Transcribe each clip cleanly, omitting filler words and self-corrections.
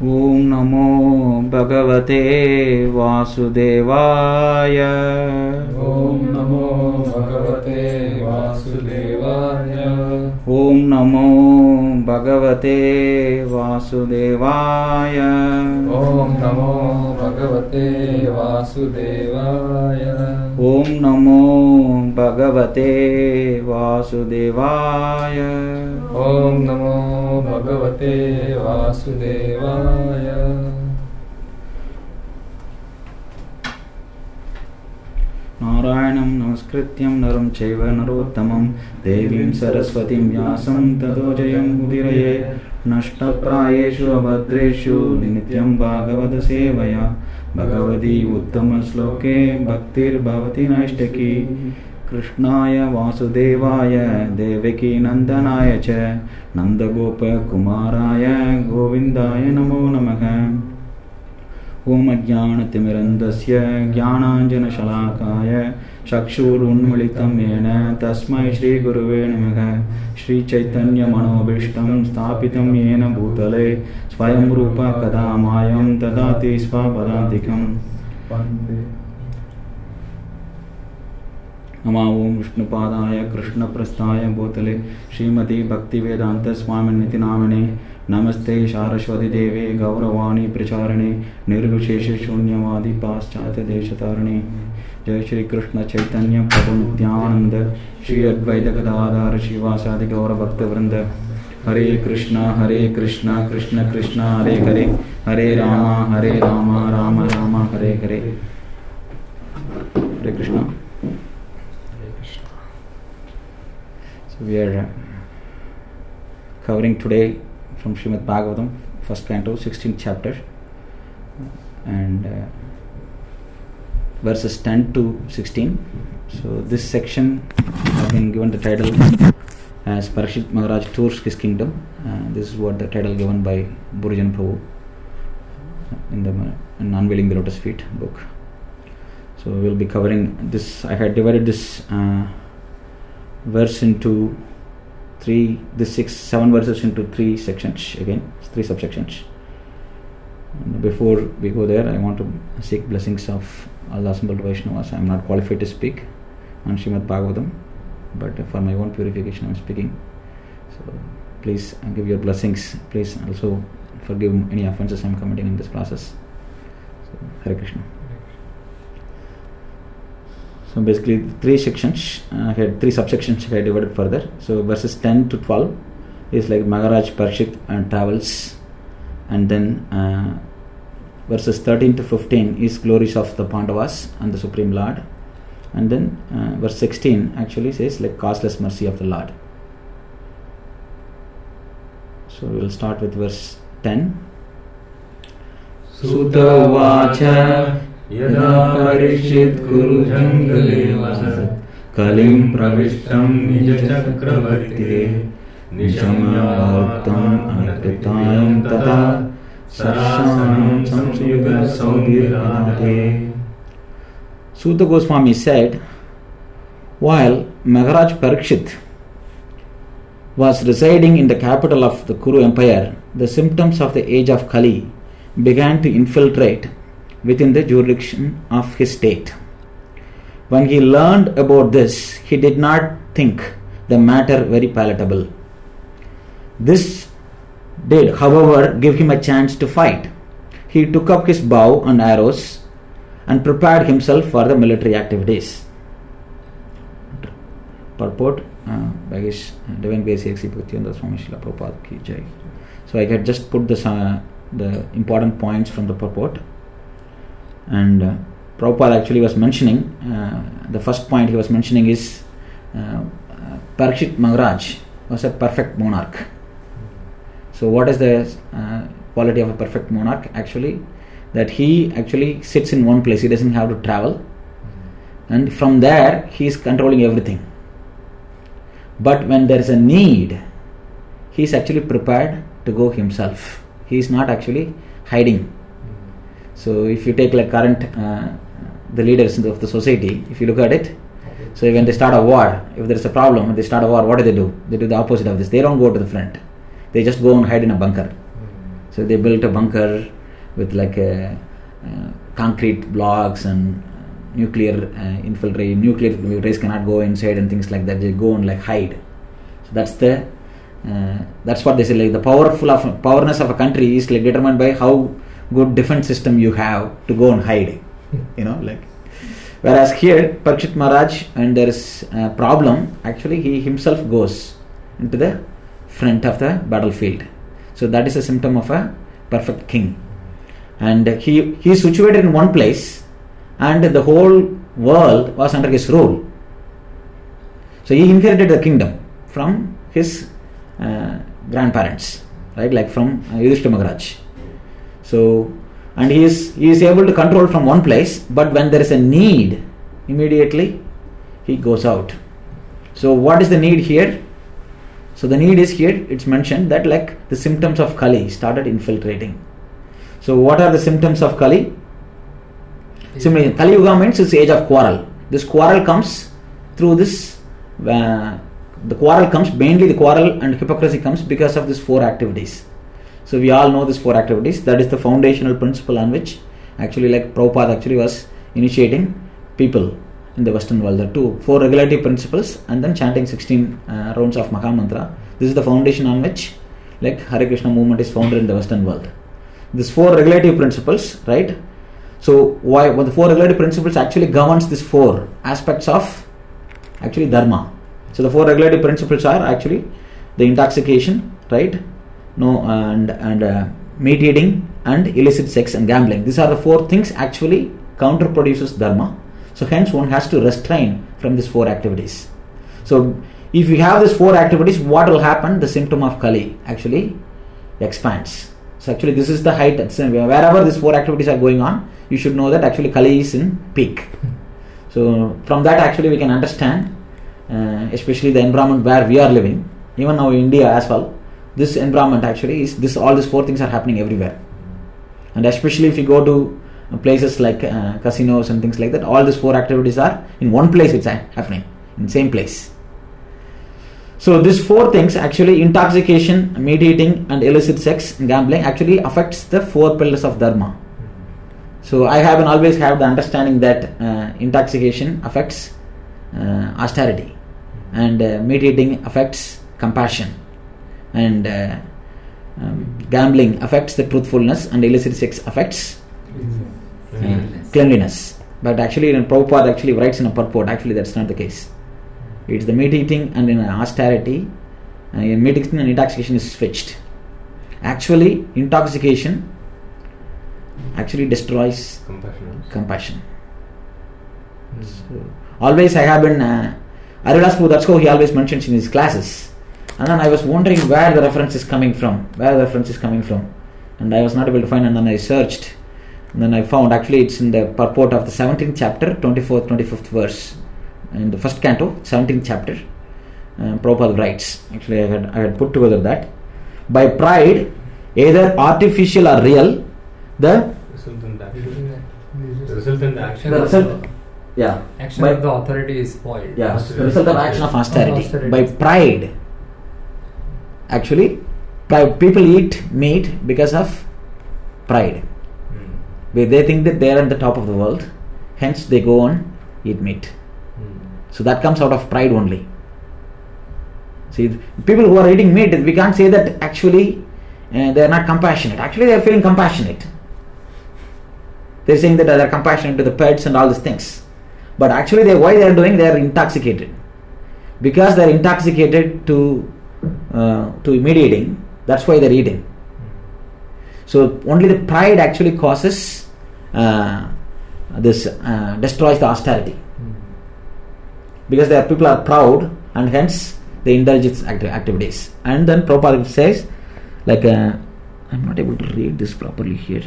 ओम नमो भगवते वासुदेवाय। ओम नमो भगवते वासुदेवाय। ओम नमो भगवते वासुदेवाय। ओम नमो भगवते वासुदेवाय। ओम नमो भगवते वासुदेवाय। ओम नमो भगवते वासुदेवाय। नारायणं नमस्कृत्यं नरं चैव नरोत्तमं देवीं सरस्वतीं व्यासं ततो जयमुदीरये। नष्टप्रायेषु अभद्रेषु नित्यं भागवत सेवया भगवती उत्तमश्लोके भक्तिर्भवति नैष्टिकी। कृष्णाय वासुदेवाय देवकी नन्दनाय च नन्दगोपकुमाराय गोविन्दाय नमो नमः। ओम अज्ञानतिमिरन्धस्य ज्ञानाञ्जनशलाकाय चक्षुरुन्मीलितं येन तस्मै श्रीगुरुवे नमः। श्रीचैतन्यमनोभीष्टं स्थापितं येन भूतले स्वयं रूपा कदा मायं ददाति स्वपदान्तिकम्। नमः ओं विष्णुपादाय कृष्णप्रस्थाय भूतले श्रीमती भक्तिवेदांत स्वामिनिति नामिने। नमस्ते सारस्वती देवे गौरवाणी प्रचारिणे निर्विशेष शून्यवादी पाश्चात्य देशतारिणे। जय श्री कृष्ण चैतन्य प्रभु नित्यानंद श्री अद्वैत गदाधर श्रीवासादि गौर भक्त वृंद। हरे कृष्णा कृष्ण कृष्ण हरे हरे हरे राम राम हरे हरे। हरे Krishna. So we are covering today from Srimad Bhagavatam, first canto, 16th chapter, and verses 10 to 16. So this section has been given the title as Parikshit Maharaj Tours His Kingdom. This is what the title given by Burjan Prabhu in Unveiling the Lotus Feet book. So we will be covering this. I had divided this verse into seven verses into three sections, again, three subsections. And before we go there, I want to seek blessings of all the assembled Vaishnavas. I am not qualified to speak on Srimad Bhagavatam, but for my own purification I am speaking. So please give your blessings. Please also forgive any offenses I am committing in this process. So, Hare Krishna. So basically three sections, had three subsections I divided further. So verses 10 to 12 is like Maharaj Parikshit travels, and then verses 13 to 15 is glories of the Pandavas and the Supreme Lord, and then verse 16 actually says like causeless mercy of the Lord. So we will start with verse 10. Sutta Vacha यदा परीक्षित कुरु जंगले वसत् कलिं प्रविष्टं निज चक्रवर्ते निशम्य भक्तं अनकृतायं तथा सर्षानं संयुग सौदिराते. Sutta Goswami said, while Maharaj Parikshit was residing in the capital of the Kuru Empire, the symptoms of the age of Kali began to infiltrate within the jurisdiction of his state. When he learned about this, he did not think the matter very palatable. This did, however, give him a chance to fight. He took up his bow and arrows and prepared himself for the military activities. Purport by His Divine Grace A.C. Bhaktivedanta Swami Srila Prabhupada ki jai. So I had just put the important points from the purport. And Prabhupada actually was mentioning, the first point he was mentioning is Parikshit Maharaj was a perfect monarch. So what is the quality of a perfect monarch? Actually, that he actually sits in one place, he doesn't have to travel, and from there he is controlling everything. But when there is a need, he is actually prepared to go himself. He is not actually hiding. So if you take like current the leaders of the society, if you look at it, so when they start a war, if there is a problem, when they start a war, what do? They do the opposite of this. They don't go to the front. They just go and hide in a bunker. So they built a bunker with like concrete blocks and nuclear rays cannot go inside and things like that. They go and like hide. So that's what they say. Like the powerness of a country is like determined by how good defense system you have to go and hide. Whereas here Parikshit Maharaj, and there is a problem, actually he himself goes into the front of the battlefield. So that is a symptom of a perfect king. And he is situated in one place, and the whole world was under his rule. So he inherited the kingdom from his grandparents, right? Like from Yudhishthira Maharaj. So, and he is able to control from one place, but when there is a need, immediately he goes out. So what is the need here? So the need is here, it's mentioned that like the symptoms of Kali started infiltrating. So what are the symptoms of Kali? Similarly, Kali Yuga means it's the age of quarrel. This quarrel comes through this, the quarrel and hypocrisy comes because of these 4 activities. So we all know these 4 activities. That is the foundational principle on which actually like Prabhupada actually was initiating people in the Western world. There are 4 regulative principles and then chanting 16 rounds of Mahamantra. This is the foundation on which like Hare Krishna movement is founded in the Western world. These 4 regulative principles, right? So the 4 regulative principles actually governs these 4 aspects of actually dharma. So the 4 regulative principles are actually the intoxication, right? And meat eating and illicit sex and gambling. These are the 4 things actually counterproduces dharma. So hence one has to restrain from these 4 activities. So if you have these 4 activities, what will happen? The symptom of Kali actually expands. So actually this is the height. Wherever these 4 activities are going on, you should know that actually Kali is in peak. So from that actually we can understand, especially the environment where we are living, even now in India as well, this environment actually is all these 4 things are happening everywhere. And especially if you go to places like casinos and things like that, all these 4 activities are in one place, it's happening in the same place. So these 4 things actually, intoxication, meat eating and illicit sex and gambling actually affects the 4 pillars of dharma. So I have always have the understanding that intoxication affects austerity, and meat eating affects compassion, and gambling affects the truthfulness, and illicit sex affects cleanliness. But actually Prabhupada actually writes in a purport, actually that's not the case. It's the meat eating and in austerity, meat eating and intoxication is switched. Actually intoxication actually destroys compassion. So, always I have been Haridas Prabhu, that's how he always mentions in his classes. And then I was wondering where the reference is coming from. And I was not able to find, and then I searched. And then I found actually it's in the purport of the 17th chapter, 24th, 25th verse. In the first canto, 17th chapter, Prabhupada writes, actually I had put together that, by pride, either artificial or real, the resultant action. Action of the authority is spoiled. The result of action of austerity. By pride, actually, people eat meat because of pride. They think that they are at the top of the world, hence they go on eat meat. So that comes out of pride only. See, people who are eating meat, we can't say that actually they are not compassionate. Actually they are feeling compassionate. They are saying that they are compassionate to the pets and all these things. But actually why they are doing, they are intoxicated. Because they are intoxicated to meat eating, that's why they are eating. So only the pride actually causes destroys the austerity. Because people are proud and hence they indulge its activities. And then Prabhupada says, like, I'm not able to read this properly here.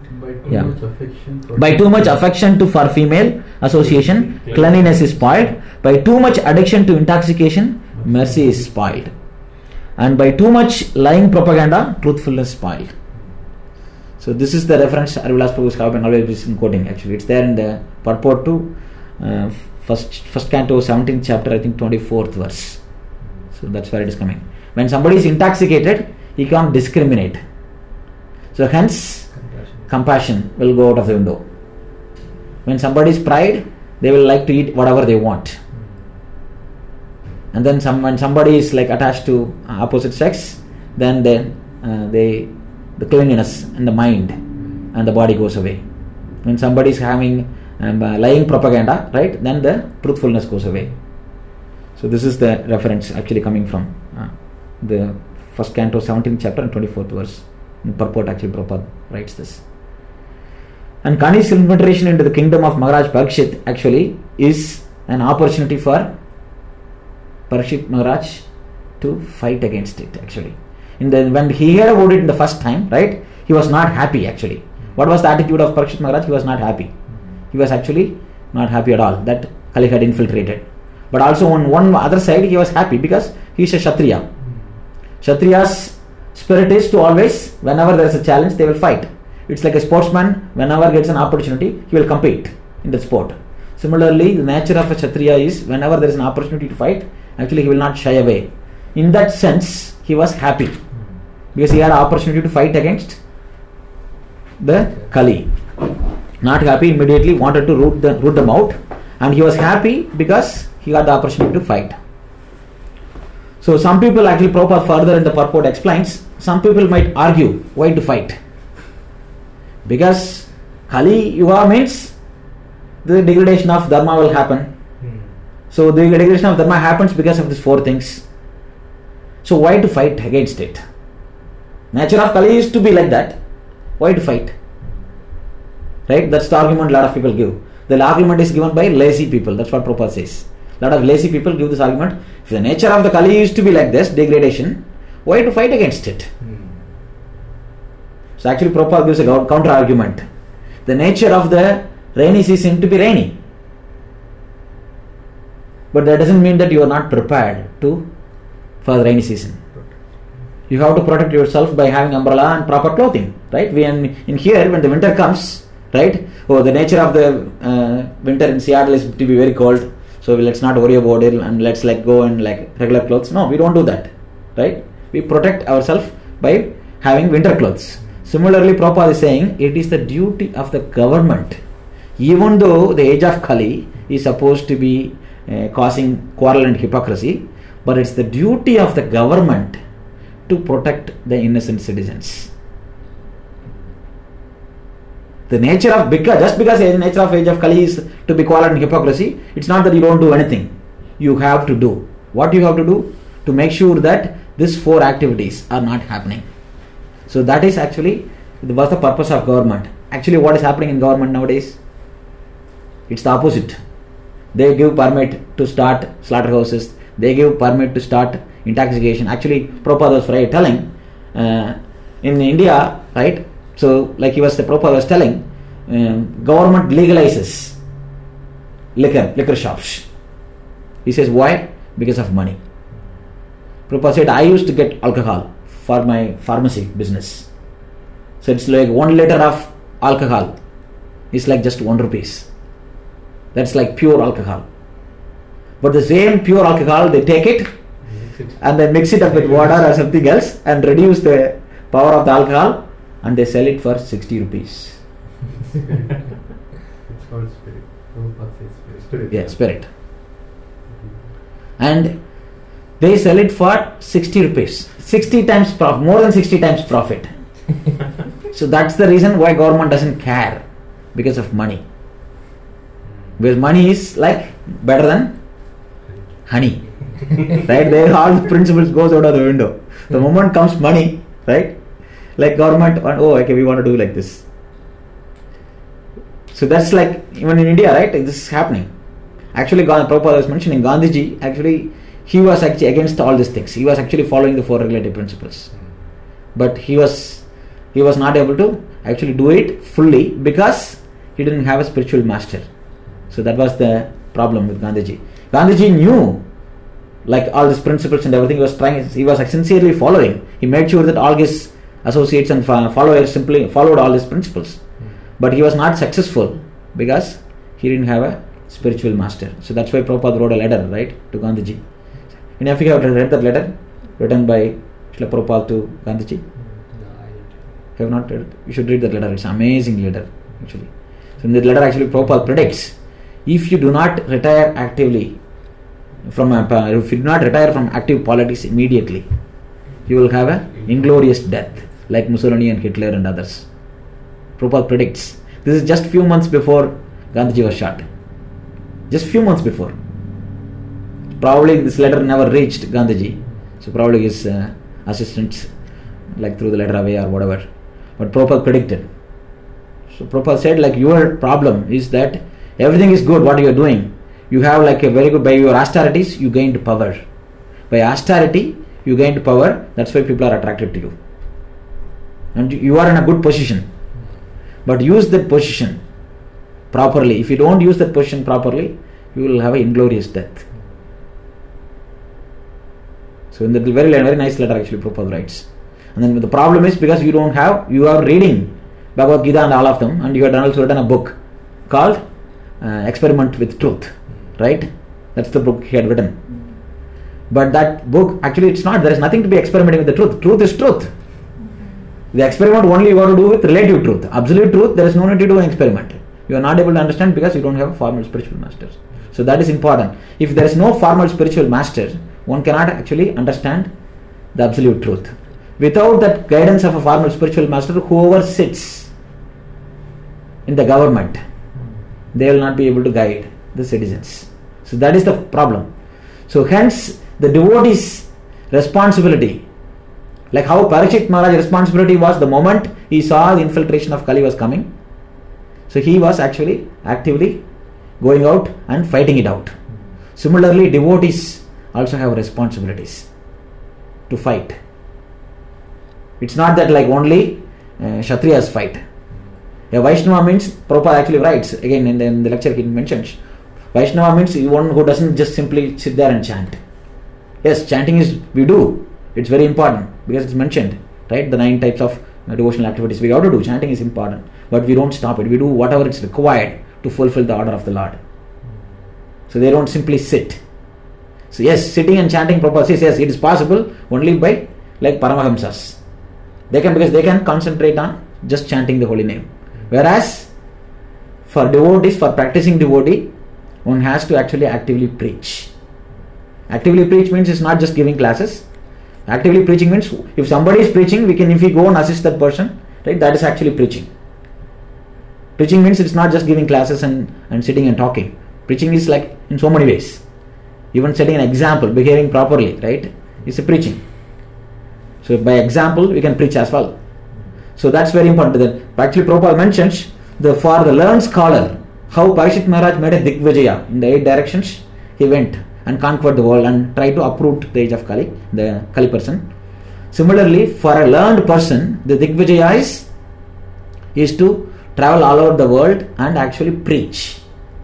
By too much affection for female association, cleanliness is spoiled. By too much addiction to intoxication, mercy is spoiled. And by too much lying propaganda, truthfulness is spoiled. So this is the reference Haridas Prabhu have been always been quoting. Actually, it's there in the purport to first canto, 17th chapter, I think 24th verse. So that's where it is coming. When somebody is intoxicated, he can't discriminate. So hence, compassion will go out of the window. When somebody is pride, they will like to eat whatever they want. And then when somebody is like attached to opposite sex, then the cleanliness and the mind and the body goes away. When somebody is having lying propaganda, right, then the truthfulness goes away. So this is the reference actually coming from the first canto, 17th chapter and 24th verse. In purport, actually Prabhupada writes this. And Kani's infiltration into the kingdom of Maharaj Parikshit actually is an opportunity for Parikshit Maharaj to fight against it actually. When he heard about it in the first time, right, he was not happy actually. What was the attitude of Parikshit Maharaj? He was not happy. He was actually not happy at all that Kali had infiltrated. But also on one other side, he was happy because he is a Kshatriya. Kshatriya's spirit is to always, whenever there is a challenge, they will fight. It's like a sportsman, whenever gets an opportunity, he will compete in the sport. Similarly, the nature of a Kshatriya is, whenever there is an opportunity to fight, actually he will not shy away. In that sense, he was happy because he had an opportunity to fight against the Kali. Not happy, immediately wanted to root them out, and he was happy because he got the opportunity to fight. So some people actually, Prabhupada further in the purport explains, some people might argue why to fight. Because Kali Yuga means the degradation of Dharma will happen. So the degradation of Dharma happens because of these four things. So why to fight against it? Nature of Kali is to be like that. Why to fight? Right? That's the argument a lot of people give. The argument is given by lazy people. That's what Prabhupada says. A lot of lazy people give this argument. If the nature of the Kali is to be like this, degradation, why to fight against it? So actually Prabhupada gives a counter argument. The nature of the rainy season to be rainy. But that doesn't mean that you are not prepared for the rainy season. You have to protect yourself by having umbrella and proper clothing. Right? In here, when the winter comes, right? The nature of the winter in Seattle is to be very cold. So let's not worry about it and let's go in regular clothes. No, we don't do that. Right? We protect ourselves by having winter clothes. Similarly, Prabhupada is saying it is the duty of the government, even though the age of Kali is supposed to be causing quarrel and hypocrisy, but it's the duty of the government to protect the innocent citizens. The nature of just because the nature of age of Kali is to be quarrel and hypocrisy, it's not that you don't do anything. You have to do. What you have to do? To make sure that these four activities are not happening. So that is actually what's the purpose of government. Actually, what is happening in government nowadays? It's the opposite. They give permit to start slaughterhouses. They give permit to start intoxication. Actually, Prabhupada was telling in India, right? So, like Prabhupada was telling, government legalizes liquor shops. He says, why? Because of money. Prabhupada said, I used to get alcohol for my pharmacy business. So it's like 1 liter of alcohol is like just 1 rupee. That's like pure alcohol. But the same pure alcohol, they take it and they mix it up with water or something else and reduce the power of the alcohol and they sell it for 60 rupees. It's called spirit. Prabhupada says spirit. Yeah, spirit. And they sell it for 60 rupees. 60 times profit, more than 60 times profit. So that's the reason why government doesn't care, because of money. Because money is like better than honey. Right? There all the principles goes out of the window. The moment comes money, right? Like government, okay, we want to do like this. So that's like, even in India, right? This is happening. Actually, Prabhupada was mentioning, Gandhiji, actually, he was actually against all these things. He was actually following the four regulative principles. But he was not able to actually do it fully because he didn't have a spiritual master. So that was the problem with Gandhiji. Gandhiji knew like all these principles and everything. He was sincerely following. He made sure that all his associates and followers simply followed all these principles. But he was not successful because he didn't have a spiritual master. So that's why Prabhupada wrote a letter, right, to Gandhiji. In Africa, you have read that letter written by Srila Prabhupada to Gandhiji? Have not read it? You should read that letter. It's an amazing letter, actually. So in that letter, actually, Prabhupada predicts, if you do not retire actively if you do not retire from active politics immediately, you will have an inglorious death, like Mussolini and Hitler and others. Prabhupada predicts. This is just few months before Gandhiji was shot. Just few months before. Probably this letter never reached Gandhiji. So probably his assistants, like threw the letter away or whatever. But Prabhupada predicted. So Prabhupada said, like, your problem is that everything is good what you are doing. You have like a very good, by your austerities you gained power. By austerity you gained power. That's why people are attracted to you. And you are in a good position. But use that position properly. If you don't use that position properly, you will have an inglorious death. So in the very nice letter actually Prabhupada writes. And then the problem is because you are reading Bhagavad Gita and all of them, and you had also written a book called Experiment with Truth. Right? That's the book he had written. But that book, actually it's not, there is nothing to be experimenting with the truth. Truth is truth. The experiment only you want to do with relative truth. Absolute truth, there is no need to do an experiment. You are not able to understand because you don't have a formal spiritual master. So that is important. If there is no formal spiritual master, one cannot actually understand the absolute truth. Without that guidance of a formal spiritual master, whoever sits in the government, they will not be able to guide the citizens. So that is the problem. So hence the devotee's responsibility, like how Parikshit Maharaj's responsibility was the moment he saw the infiltration of Kali was coming. So he was actually actively going out and fighting it out. Similarly, devotees also have responsibilities to fight. It's not that like only Kshatriyas fight. A Vaishnava means, Prabhupada actually writes, again in the lecture he mentions, Vaishnava means one who doesn't just simply sit there and chant. Yes, chanting we do. It's very important because it's mentioned, right? The 9 types of devotional activities we have to do. Chanting is important. But we don't stop it. We do whatever is required to fulfill the order of the Lord. So they don't simply sit. So yes, sitting and chanting, Prabhupada says, yes, it is possible only by like Paramahamsas. Because they can concentrate on just chanting the holy name. Whereas for devotees, for practicing devotee, one has to actually actively preach. Actively preach means it's not just giving classes. Actively preaching means if somebody is preaching, if we go and assist that person, right, that is actually preaching. Preaching means it's not just giving classes and sitting and talking. Preaching is like in so many ways. Even setting an example, behaving properly, right, is a preaching. So by example, we can preach as well. So that's very important. Actually, Prabhupada mentions for the learned scholar, how Parikshit Maharaj made a Digvijaya in the 8 directions. He went and conquered the world and tried to uproot the age of Kali, the Kali person. Similarly, for a learned person, the Digvijaya is to travel all over the world and actually preach.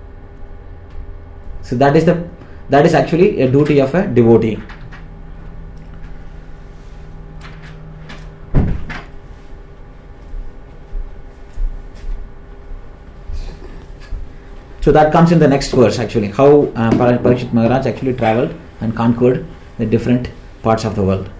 So that is actually a duty of a devotee. So that comes in the next verse actually, how Parikshit Maharaj actually travelled and conquered the different parts of the world.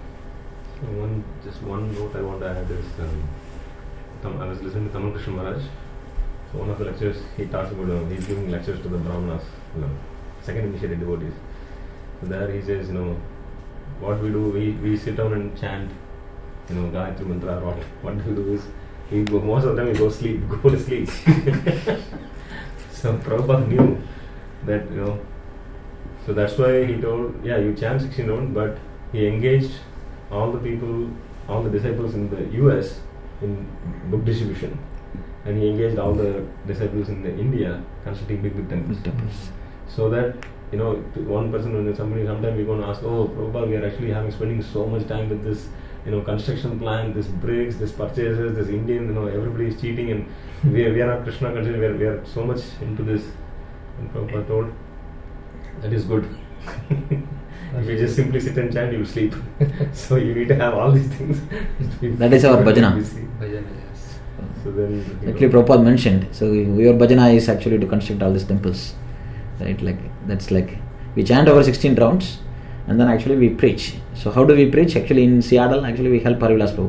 Just one note I want to add is, I was listening to Tamal Krishna Maharaj. So one of the lectures he talks about, he's giving lectures to the Brahmanas, second initiated devotees. So there he says, what we do, we sit down and chant, Gayatri Mantra, or what we do is, most of the time we go to sleep. So Prabhupada knew that, so that's why he told, you chant 16 rounds, but he engaged all the people, all the disciples in the US in book distribution. And he engaged all the disciples in India constructing big temples. So that, one person, sometimes we're going to ask, Prabhupada, we are actually spending so much time with this, construction plan, this bricks, this purchases, this Indian, everybody is cheating, and we are not Krishna conscious, we are so much into this. And Prabhupada told, that is good. If you just simply sit and chant, you will sleep. So you need to have all these things. That is our bhajana. Bhajana, yes. So then, actually Prabhupada mentioned, so your bhajana is actually to construct all these temples. Right? That's we chant over 16 rounds and then actually we preach. So how do we preach? Actually in Seattle, actually we help Harivilas Prabhu.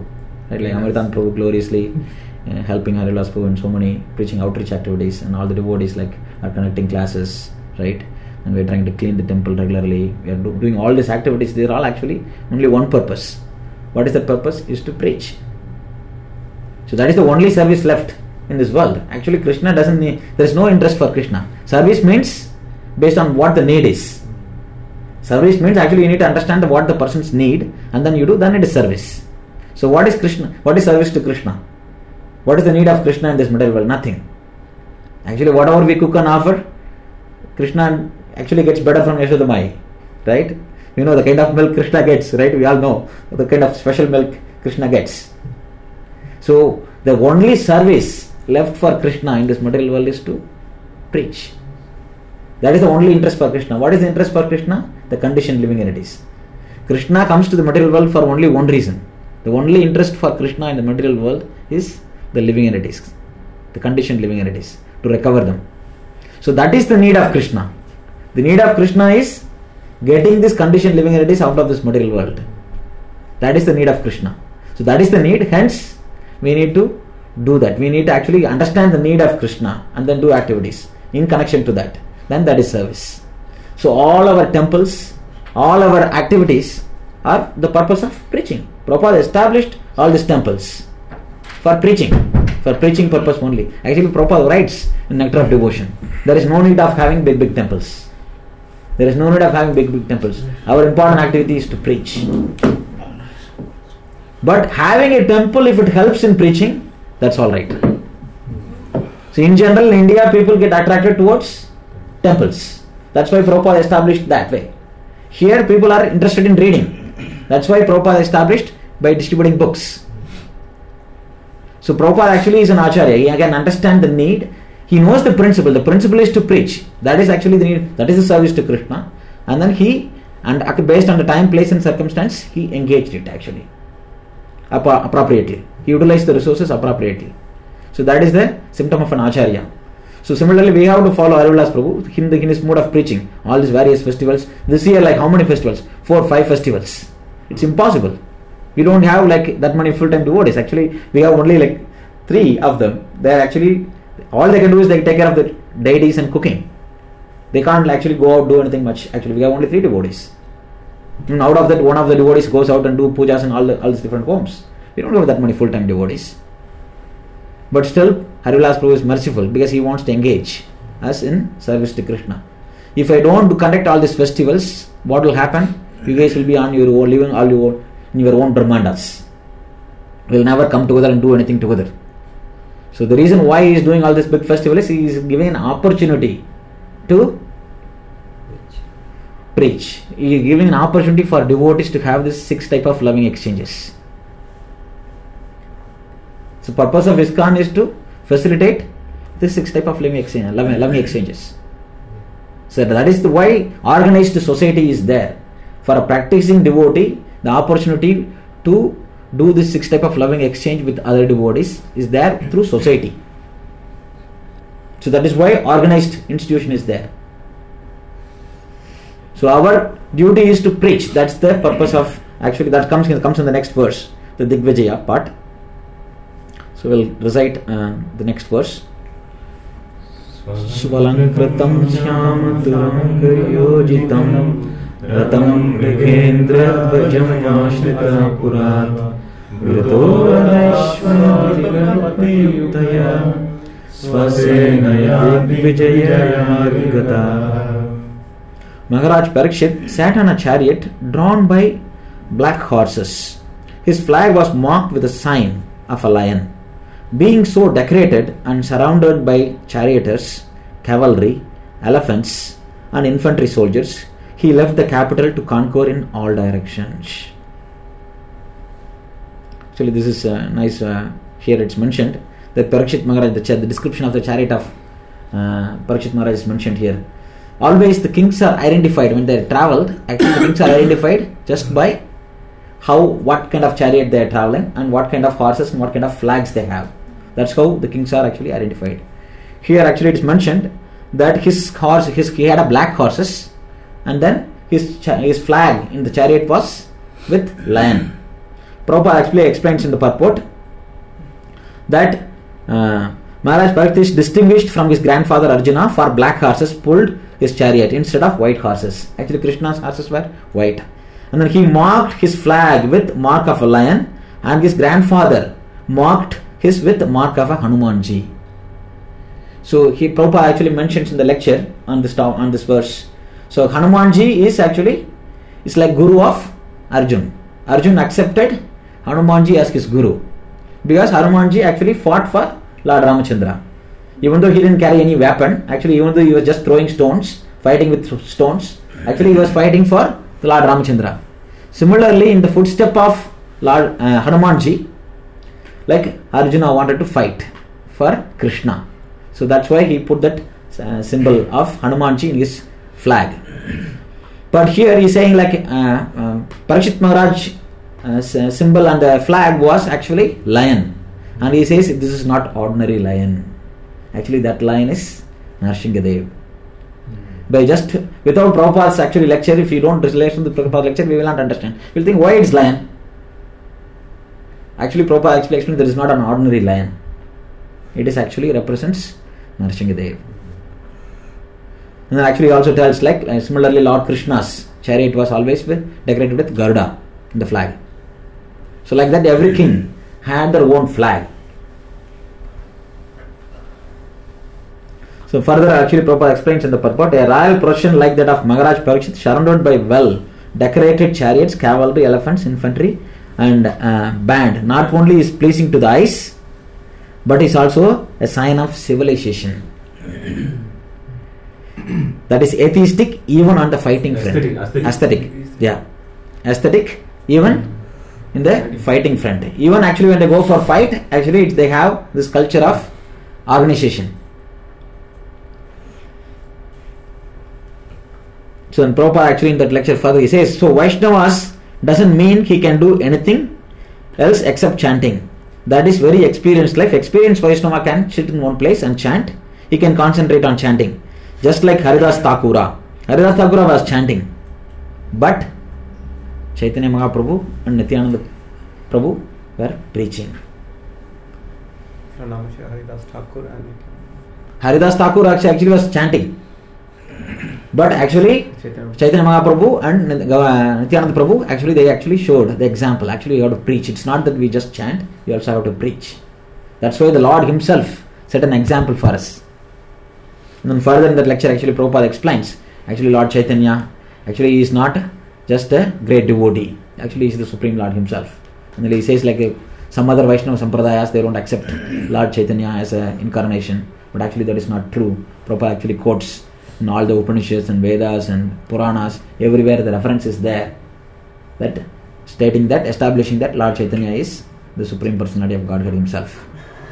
right? Like Amritan Prabhu gloriously helping Harilas Prabhu in so many preaching outreach activities, and all the devotees like are conducting classes, right? And we're trying to clean the temple regularly. We are doing all these activities. They're all actually only one purpose. What is that purpose? Is to preach. So that is the only service left in this world. Actually, Krishna doesn't need, there is no interest for Krishna. Service means based on what the need is. Service means actually you need to understand what the person's need, and then you do, then it is service. So what is Krishna? What is service to Krishna? What is the need of Krishna in this material world? Nothing. Actually, whatever we cook and offer, Krishna actually gets better from Yashoda Mai, right? You know the kind of milk Krishna gets, right? We all know the kind of special milk Krishna gets. So the only service left for Krishna in this material world is to preach. That is the only interest for Krishna. What is the interest for Krishna? The conditioned living entities. Krishna comes to the material world for only one reason. The only interest for Krishna in the material world is the living entities, the conditioned living entities, to recover them. So that is the need of Krishna. The need of Krishna is getting this conditioned living entities out of this material world. That is the need of Krishna. So that is the need, hence we need to do that. We need to actually understand the need of Krishna and then do activities in connection to that. Then that is service. So all our temples, all our activities are the purpose of preaching. Prabhupada established all these temples for preaching purpose only. Actually, Prabhupada writes in Nectar of Devotion, there is no need of having big temples. There is no need of having big temples. Our important activity is to preach. But having a temple, if it helps in preaching, that's all right. So in general, in India, people get attracted towards temples. That's why Prabhupada established that way. Here, people are interested in reading. That's why Prabhupada established by distributing books. So Prabhupada actually is an acharya. He can understand the need. He knows the principle. The principle is to preach. That is actually the need. That is the service to Krishna. And then based on the time, place and circumstance, he engaged it actually appropriately. He utilized the resources appropriately. So that is the symptom of an acharya. So similarly, we have to follow Harivilas Prabhu in his mode of preaching. All these various festivals. This year, like how many festivals? 4 or 5 festivals. It's impossible. We don't have like that many full-time devotees. Actually, we have only like 3 of them. They are actually, all they can do is they take care of the deities and cooking. They can't actually go out do anything much. Actually, we have only 3 devotees. And out of that, one of the devotees goes out and do pujas in all these different homes. We don't have that many full-time devotees. But still, Harivilas Prabhu is merciful because he wants to engage us in service to Krishna. If I don't conduct all these festivals, what will happen? You guys will be on your own, living all in your own Brahmandas. We will never come together and do anything together. So the reason why he is doing all this big festival is he is giving an opportunity to preach. He is giving an opportunity for devotees to have this 6 type of loving exchanges. So purpose of ISKCON is to facilitate this 6 type of loving exchanges. So that is why organized society is there. For a practicing devotee, the opportunity to do this 6 type of loving exchange with other devotees is there through society. So that is why organized institution is there. So our duty is to preach. That's the purpose of, actually that comes in the next verse, the Digvijaya part. So we'll recite the next verse. Svalankritam syamaturangayojitam ratam mrigendra dvajam ashrita purat vritoraneshwarapayutaya svasenaya digvijaya vigata. Maharaj Parikshit sat on a chariot drawn by black horses. His flag was marked with a sign of a lion. Being so decorated and surrounded by charioteers, cavalry, elephants and infantry soldiers, he left the capital to conquer in all directions. Actually, this is nice. Here it's mentioned that Parikshit Maharaj, the description of the chariot of Parikshit Maharaj is mentioned here. Always the kings are identified when they traveled. Actually, the kings are identified just by what kind of chariot they are traveling and what kind of horses and what kind of flags they have. That's how the kings are actually identified. Here actually it is mentioned that he had a black horses, and then his flag in the chariot was with lion. Prabhupada actually explains in the purport that Maharaj Parikshit is distinguished from his grandfather Arjuna for black horses pulled his chariot instead of white horses. Actually, Krishna's horses were white. And then he marked his flag with mark of a lion, and his grandfather marked his with mark of a Hanumanji. So Prabhupada actually mentions in the lecture on this verse. So Hanumanji is like guru of Arjun. Arjun accepted Hanumanji as his guru because Hanumanji actually fought for Lord Ramachandra. Even though he didn't carry any weapon, even though he was just throwing stones, fighting with stones, he was fighting for Lord Ramachandra. Similarly, in the footstep of Lord Hanumanji, like Arjuna wanted to fight for Krishna. So that's why he put that symbol of Hanumanji in his flag. But here he is saying Parikshit Maharaj symbol on the flag was actually lion. And he says this is not ordinary lion. Actually that lion is Narsinghadev. By just without Prabhupada's lecture, if you don't relate to the Prabhupada lecture, we will not understand. We will think why it's lion. Actually Prabhupada explained that it is not an ordinary lion. It is actually represents Narsinghadev. And then he also tells similarly Lord Krishna's chariot was always decorated with Garuda in the flag. So like that every king had their own flag. So further Prabhupada explains in the purport, a royal procession like that of Maharaj Parikshit, surrounded by well decorated chariots, cavalry, elephants, infantry and band, not only is pleasing to the eyes but is also a sign of civilization. That is atheistic even on the fighting front. Aesthetic. Yeah. Aesthetic even in the fighting front. Even when they go for fight, they have this culture of organization. So in Prabhupada in that lecture further he says, so Vaishnavas doesn't mean he can do anything else except chanting. That is very experienced life. Experienced Vaishnava can sit in one place and chant. He can concentrate on chanting. Just like Haridas Thakura. Haridas Thakura was chanting. But Chaitanya Mahaprabhu and Nityananda Prabhu were preaching. Haridas Thakur actually was chanting. But Chaitanya Mahaprabhu and Nityananda Prabhu they showed the example. You have to preach. It's not that we just chant, you also have to preach. That's why the Lord himself set an example for us. And then further in that lecture Prabhupada explains, Lord Chaitanya he is not just a great devotee. He is the Supreme Lord himself. And then he says some other Vaishnava Sampradayas, they don't accept Lord Chaitanya as an incarnation. But that is not true. Prabhupada quotes in all the Upanishads and Vedas and Puranas, everywhere the reference is there, that stating that, establishing that Lord Chaitanya is the Supreme Personality of Godhead himself.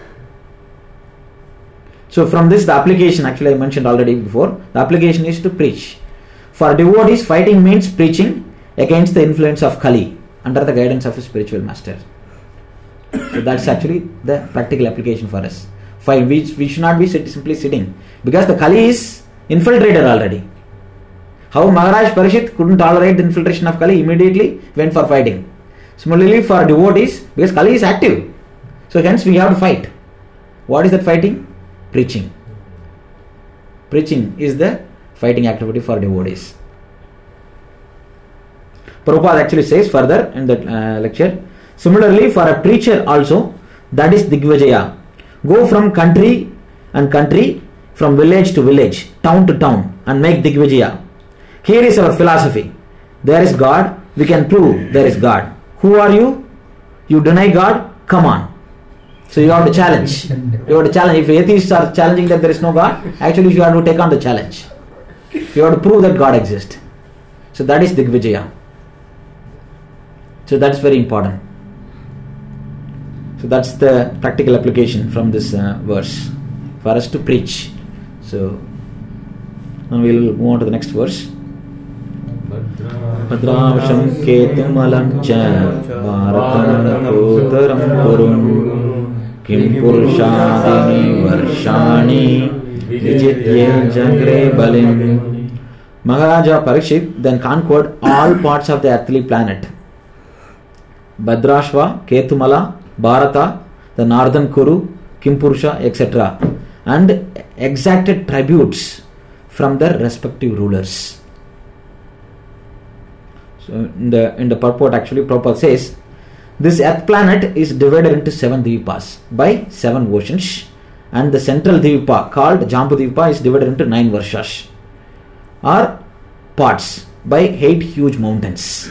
So from this the application, I mentioned already before, the application is to preach. For devotees, fighting means preaching against the influence of Kali under the guidance of a spiritual master. So that's the practical application for us. We should not be simply sitting, because the Kali is infiltrated already. How Maharaj Parikshit couldn't tolerate the infiltration of Kali, immediately went for fighting. Similarly for devotees, because Kali is active, so hence we have to fight. What is that fighting? Preaching. Preaching is the fighting activity for devotees. Prabhupada says further in that lecture, similarly for a preacher also, that is Digvijaya. Go from country and country, from village to village, town to town, and make Digvijaya. Here is our philosophy. There is God, we can prove there is God. Who are you? You deny God? Come on. So you have to challenge. You have to challenge. If atheists are challenging that there is no God, you have to take on the challenge. You have to prove that God exists. So that is Digvijaya. So that's very important. So that's the practical application from this verse for us to preach. So now we'll move on to the next verse. Bhadravasham ketumalam cha bharatam kotaram kurum kim purushadini varshani vijitye jagre balim. Maharaja Parikshit then conquered all parts of the earthly planet. Bhadrashva, Ketumala, Bharata, the northern Kuru, Kimpurusha, etc. and exacted tributes from their respective rulers. So in the purport actually Prabhupada says this earth planet is divided into 7 Dvipas by 7 oceans, and the central Dvipa called Jambudvipa is divided into 9 Varshas or parts by 8 huge mountains.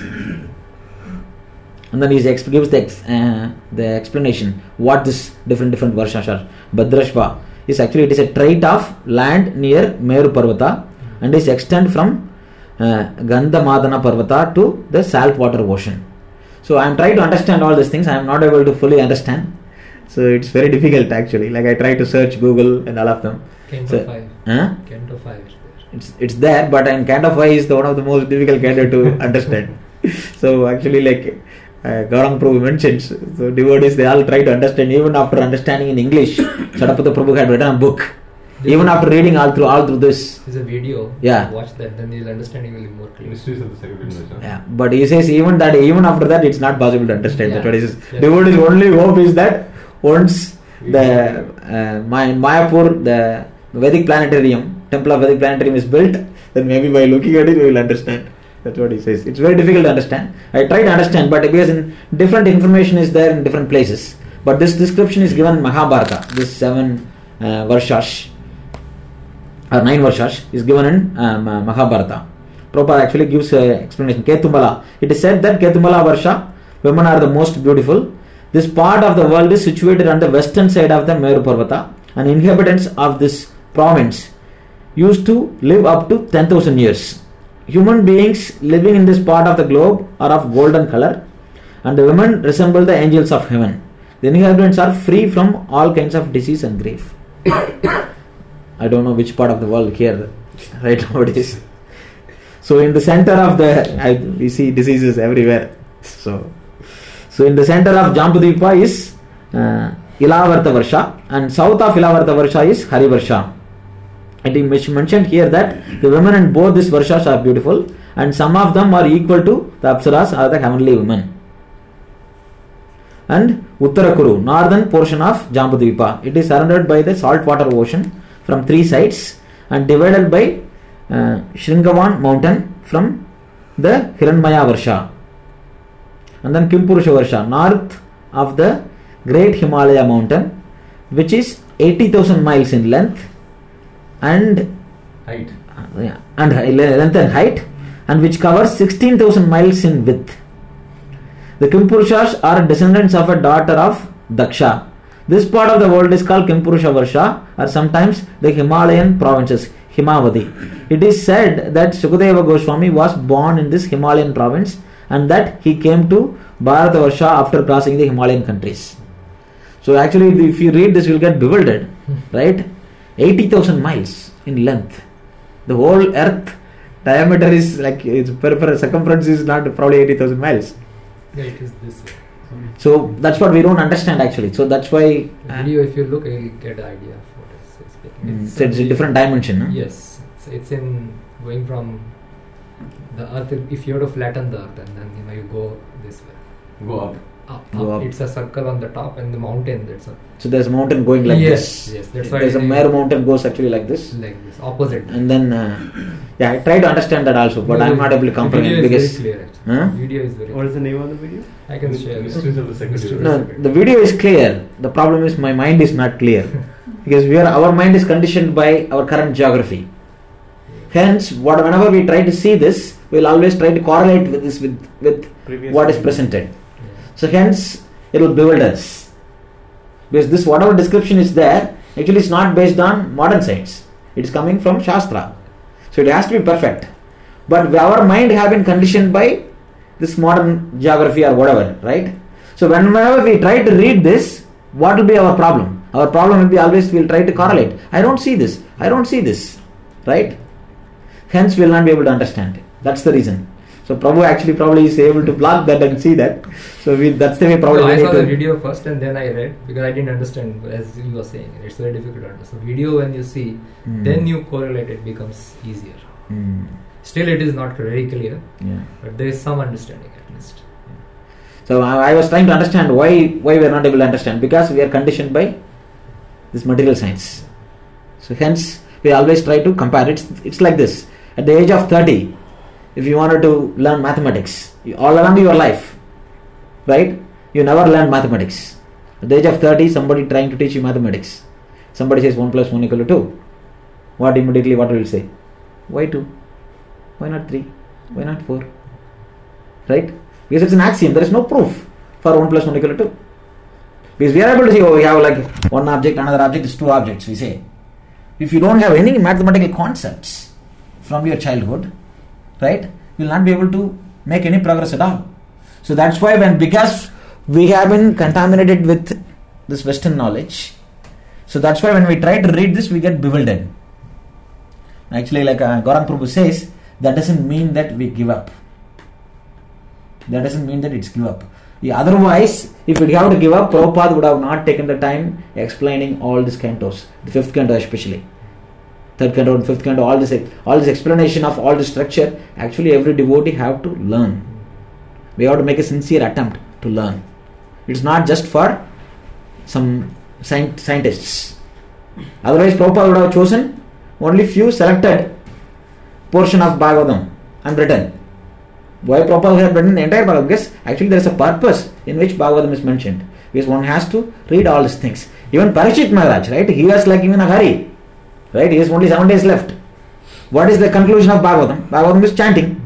And then he gives the explanation what this different Varshas are. Bhadrashva is actually, it is a trait of land near Meru Parvata and is extend from Gandhamadana Parvata to the saltwater ocean. So I am trying to understand all these things. I am not able to fully understand. So it's very difficult actually. Like I try to search Google and all of them. Canto 5. Canto 5 is there. It's there, but in Canto 5 is one of the most difficult canto to understand. So actually, like Gauranga Prabhu mentions, so devotees they all try to understand even after understanding in English. Sariputta Prabhu had written a book. Even after reading all through this, there's a video. Yeah. Watch that, then you'll understand it will be more clear. Mysteries of the Sacred Nature. Yeah, but he says even after that it's not possible to understand. Yeah. That's what he says. Yeah. Devotees' only hope is that once the Mayapur, the Vedic planetarium, temple of Vedic planetarium is built, then maybe by looking at it we will understand. That's what he says. It's very difficult to understand. I try to understand, but because in different information is there in different places. But this description is given in Mahabharata. This 7 Varshas or 9 Varshas is given in Mahabharata. Prabhupada actually gives an explanation. Ketumala. It is said that Ketumala Varsha, women are the most beautiful. This part of the world is situated on the western side of the Meru Parvata, and inhabitants of this province used to live up to 10,000 years. Human beings living in this part of the globe are of golden color, and the women resemble the angels of heaven. The inhabitants are free from all kinds of disease and grief. I don't know which part of the world here right nowadays. So in the center of we see diseases everywhere. So in the center of Jambudvipa is Ilavarta Varsha, and south of Ilavarta Varsha is Harivarsha. It is mentioned here that the women in both these Varshas are beautiful, and some of them are equal to the Apsaras or the heavenly women. And Uttarakuru, northern portion of Jambudvipa, it is surrounded by the saltwater ocean from 3 sides and divided by Shringavan mountain from the Hiranmaya Varsha. And then Kimpurusha Varsha, north of the great Himalaya mountain, which is 80,000 miles in length and height, length and height, and which covers 16,000 miles in width. The Kimpurushas are descendants of a daughter of Daksha. This part of the world is called Kimpurusha Varsha, or sometimes the Himalayan provinces, Himavati. It is said that Sukadeva Goswami was born in this Himalayan province, and that he came to Bharata Varsha after crossing the Himalayan countries. So actually, if you read this, you will get bewildered, right? 80,000 miles in length. The whole earth diameter is like, its circumference is not probably 80,000 miles. Yeah, it is this way. So that's what we don't understand actually. So that's why video, if you look, you'll get an idea of what it's speaking. So it's a different dimension. Huh? Yes, it's in going from the earth. If you have to flatten the earth, and then you go this way, go up. Go up. It's a circle on the top, and the mountain. That's a. So there's a mountain going like this. Yes, that's why there's a Meru mountain goes actually like this. Like this, opposite. And then I try to understand that also, but I'm not able to comprehend because very clear. Video is very. What is the name of the video? I can share. Mysteries of the Sacred No, the video is clear. The problem is my mind is not clear because our mind is conditioned by our current geography. Hence, whenever we try to see this, we'll always try to correlate with this with what is presented. So hence, it will bewilder us because this whatever description is there actually is not based on modern science. It is coming from Shastra, so it has to be perfect. But our mind have been conditioned by this modern geography or whatever, right? So whenever we try to read this, what will be our problem? Our problem will be always we'll try to correlate. I don't see this, right? Hence we will not be able to understand it. That's the reason. So Prabhu actually probably is able to block that and see that. So that's the way probably. I saw the video first and then I read because I didn't understand as you were saying. It's very difficult to understand. So video when you see, then you correlate, it becomes easier. Still it is not very clear, but there is some understanding at least. So I was trying to understand why we are not able to understand, because we are conditioned by this material science. So hence we always try to compare. It's like this. At the age of 30, if you wanted to learn mathematics, all along your life, right, you never learned mathematics. At the age of 30, somebody trying to teach you mathematics. Somebody says 1 plus 1 equal to 2. What will you say? Why 2? Why not 3? Why not 4? Right? Because it's an axiom. There is no proof for 1 plus 1 equal to 2. Because we are able to see, we have like one object, another object is 2 objects, we say. If you don't have any mathematical concepts from your childhood, right, you will not be able to make any progress at all. So that's why because we have been contaminated with this Western knowledge, so that's why when we try to read this, we get bewildered. Actually, like Gaurang Prabhu says, that doesn't mean that we give up. That doesn't mean that it's give up. Otherwise, if we have to give up, Prabhupada would have not taken the time explaining all these cantos, the 5th canto especially, 3rd canto and 5th canto, all this explanation of all the structure. Actually, every devotee have to learn. We have to make a sincere attempt to learn. It's not just for some scientists. Otherwise, Prabhupada would have chosen only few selected portion of Bhagavatam and written. Why Prabhupada has written the entire Bhagavatam? Because actually there is a purpose in which Bhagavatam is mentioned. Because one has to read all these things. Even Parikshit Maharaj, right? He was like in a hurry. Right? He has only 7 days left. What is the conclusion of Bhagavatam? Bhagavatam is chanting.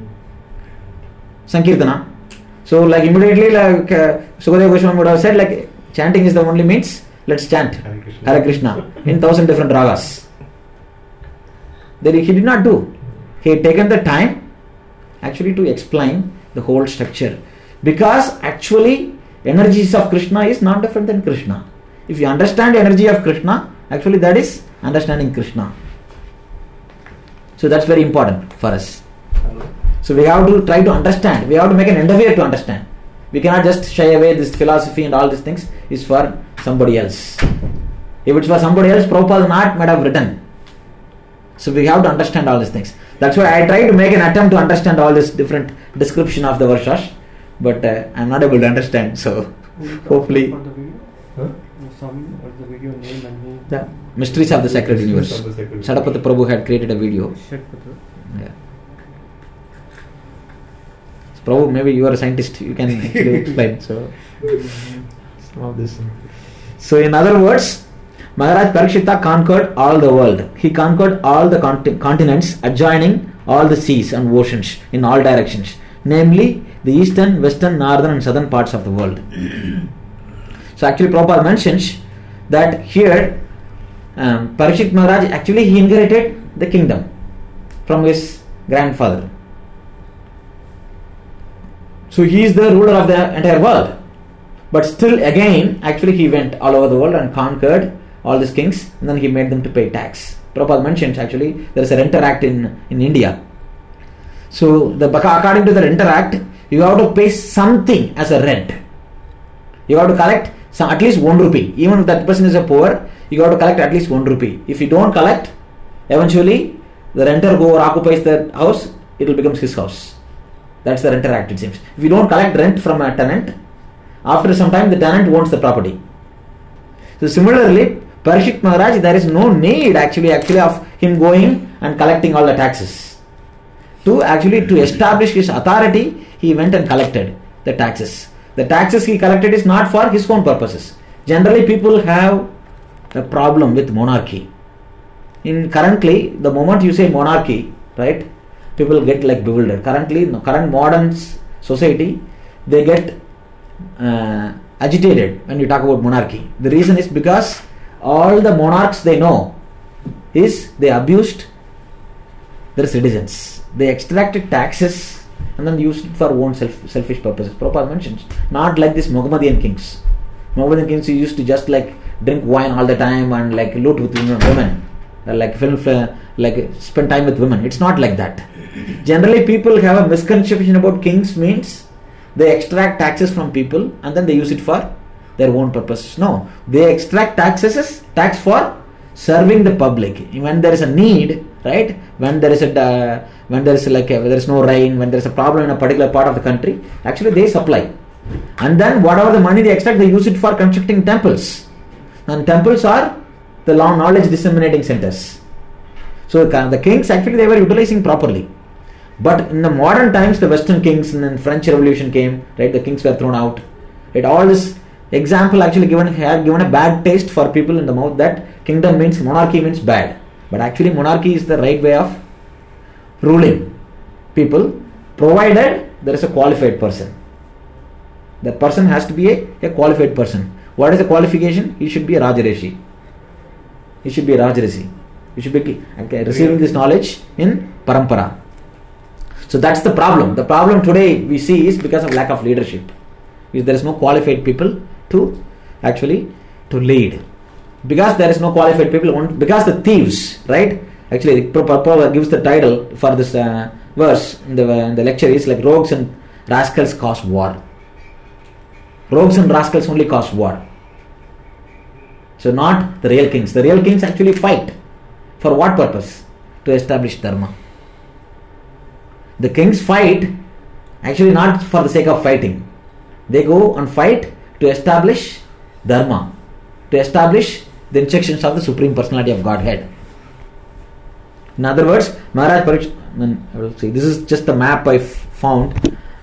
Sankirtana. So like immediately like Sukadeva Goswami would have said, like chanting is the only means. Let's chant Hare Krishna in 1000 different ragas. That he did not do. He had taken the time actually to explain the whole structure, because actually energies of Krishna is not different than Krishna. If you understand the energy of Krishna, actually that is understanding Krishna. So that's very important for us. So we have to try to understand. We have to make an endeavor to understand. We cannot just shy away. This philosophy and all these things is for somebody else. If it's for somebody else, Prabhupada might have written. So we have to understand all these things. That's why I try to make an attempt to understand all this different description of the Varshas, but I'm not able to understand. So hopefully, the Mysteries of the Sacred Universe. Sadapata Prabhu had created a video. Yeah. So Prabhu, maybe you are a scientist. You can actually explain. So some of this. So in other words, Maharaj Parikshita conquered all the world. He conquered all the continents adjoining all the seas and oceans in all directions, namely the eastern, western, northern and southern parts of the world. So actually Prabhupada mentions that here Parikshit Maharaj actually he inherited the kingdom from his grandfather. So he is the ruler of the entire world. But still again actually he went all over the world and conquered all these kings, and then he made them to pay tax. Prabhupada mentions actually there is a Renter Act in India. So according to the Renter Act, you have to pay something as a rent. You have to collect at least 1 rupee. Even if that person is a poor, you have to collect at least 1 rupee. If you don't collect, eventually the renter occupies the house, it will become his house. That's the Renter Act, it seems. If you don't collect rent from a tenant, after some time the tenant owns the property. So similarly, Parikshit Maharaj, there is no need actually of him going and collecting all the taxes. To establish his authority, he went and collected the taxes. The taxes he collected is not for his own purposes. Generally, people have a problem with monarchy. Currently, the moment you say monarchy, right, people get like bewildered. Current modern society, they get agitated when you talk about monarchy. The reason is because all the monarchs they know is they abused their citizens. They extracted taxes and then used it for own selfish purposes. Prabhupada mentions, not like these Mohammedan kings. Mohammedan kings who used to just like drink wine all the time and like loot with women, like spend time with women. It's not like that. Generally, people have a misconception about kings means they extract taxes from people and then they use it for their own purposes. No, they extract tax for serving the public. When there is a need, right? When there is no rain, when there is a problem in a particular part of the country, actually they supply. And then whatever the money they extract, they use it for constructing temples. And temples are the knowledge disseminating centers. So the kings actually they were utilizing properly. But in the modern times, the Western kings and then French Revolution came, right? The kings were thrown out. Right? All this example actually had given a bad taste for people in the mouth that monarchy means bad. But actually monarchy is the right way of ruling people, provided there is a qualified person. That person has to be a qualified person. What is the qualification? He should be a Rajarishi. He should be a Rajarishi. He should be receiving this knowledge in Parampara. So that's the problem. The problem today we see is because of lack of leadership. There is no qualified people to lead. Because there is no qualified people, because the thieves, right? Actually, Prabhupada gives the title for this verse in the lecture is like rogues and rascals cause war. Rogues and rascals only cause war. So not the real kings. The real kings actually fight. For what purpose? To establish dharma. The kings fight actually not for the sake of fighting. They go and fight to establish dharma, to establish the instructions of the Supreme Personality of Godhead. In other words, Maharaj Parikshit, this is just the map I found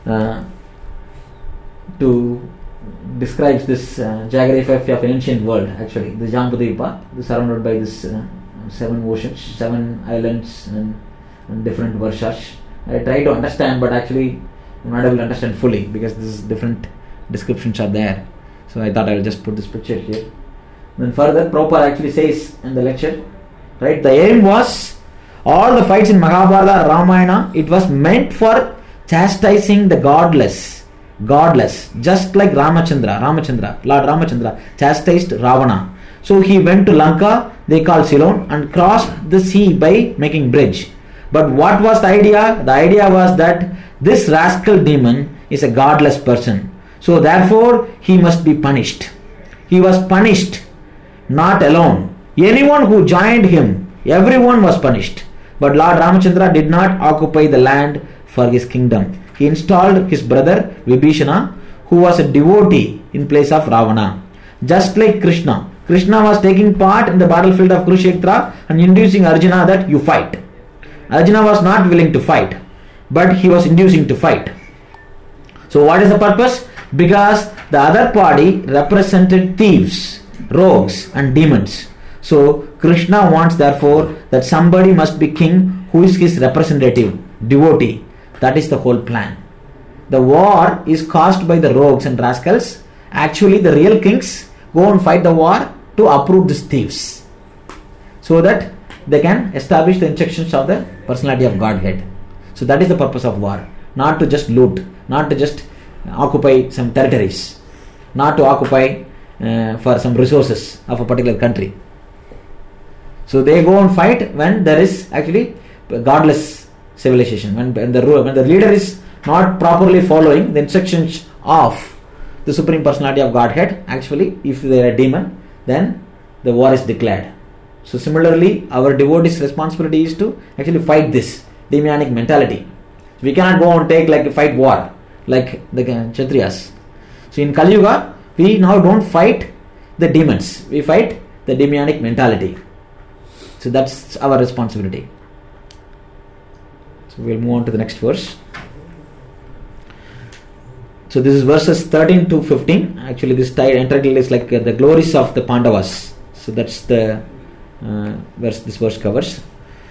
to describe this geography of ancient world. Actually, the Jambudvipa is surrounded by this 7 oceans, 7 islands, and different varshas. I try to understand, but actually I'm not able to understand fully because these different descriptions are there. So I thought I will just put this picture here. Then further, Prabhupada actually says in the lecture, right? The aim was all the fights in Mahabharata, Ramayana. It was meant for chastising the godless, just like Lord Ramachandra chastised Ravana. So he went to Lanka, they called Ceylon, and crossed the sea by making bridge. But what was the idea? The idea was that this rascal demon is a godless person. So therefore, he must be punished. He was punished, not alone. Anyone who joined him, everyone was punished. But Lord Ramachandra did not occupy the land for his kingdom. He installed his brother Vibhishana, who was a devotee in place of Ravana. Just like Krishna. Krishna was taking part in the battlefield of Kurukshetra and inducing Arjuna that you fight. Arjuna was not willing to fight, but he was inducing to fight. So what is the purpose? Because the other party represented thieves, rogues and demons. So Krishna wants therefore that somebody must be king who is his representative, devotee. That is the whole plan. The war is caused by the rogues and rascals. Actually the real kings go and fight the war to uproot these thieves, so that they can establish the instructions of the personality of Godhead. So that is the purpose of war. Not to just loot, not to just occupy some territories, not to occupy for some resources of a particular country. So they go and fight when there is actually godless civilization, when the leader is not properly following the instructions of the Supreme Personality of Godhead. Actually, if they are a demon, then the war is declared. So similarly, our devotees' responsibility is to actually fight this demonic mentality. We cannot go and take like a fight war like the Kshatriyas. So in Kali Yuga, we now don't fight the demons. We fight the demonic mentality. So that's our responsibility. So we'll move on to the next verse. So this is verses 13 to 15. Actually this title is like the glories of the Pandavas. So that's the verse this verse covers.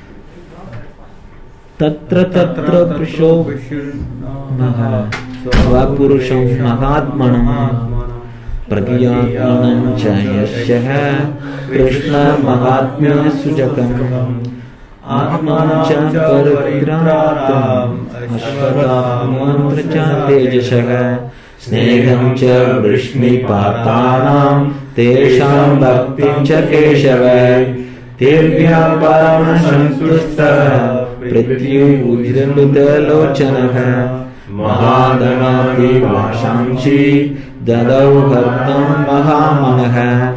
Tatra tatra prisho maha svapurusham mahatmanam pragyatmanam cha yasyaha krishna mahatmya sujakam atmanam cha paritratam ashvatam mantra cha tejashaha sneham cha vrishni patanam tesham bhaktim cha keshava Tirbhya parama santusta prityu ujramita lochanaha mahadanapi vashamchi dadau hartam mahamanaha.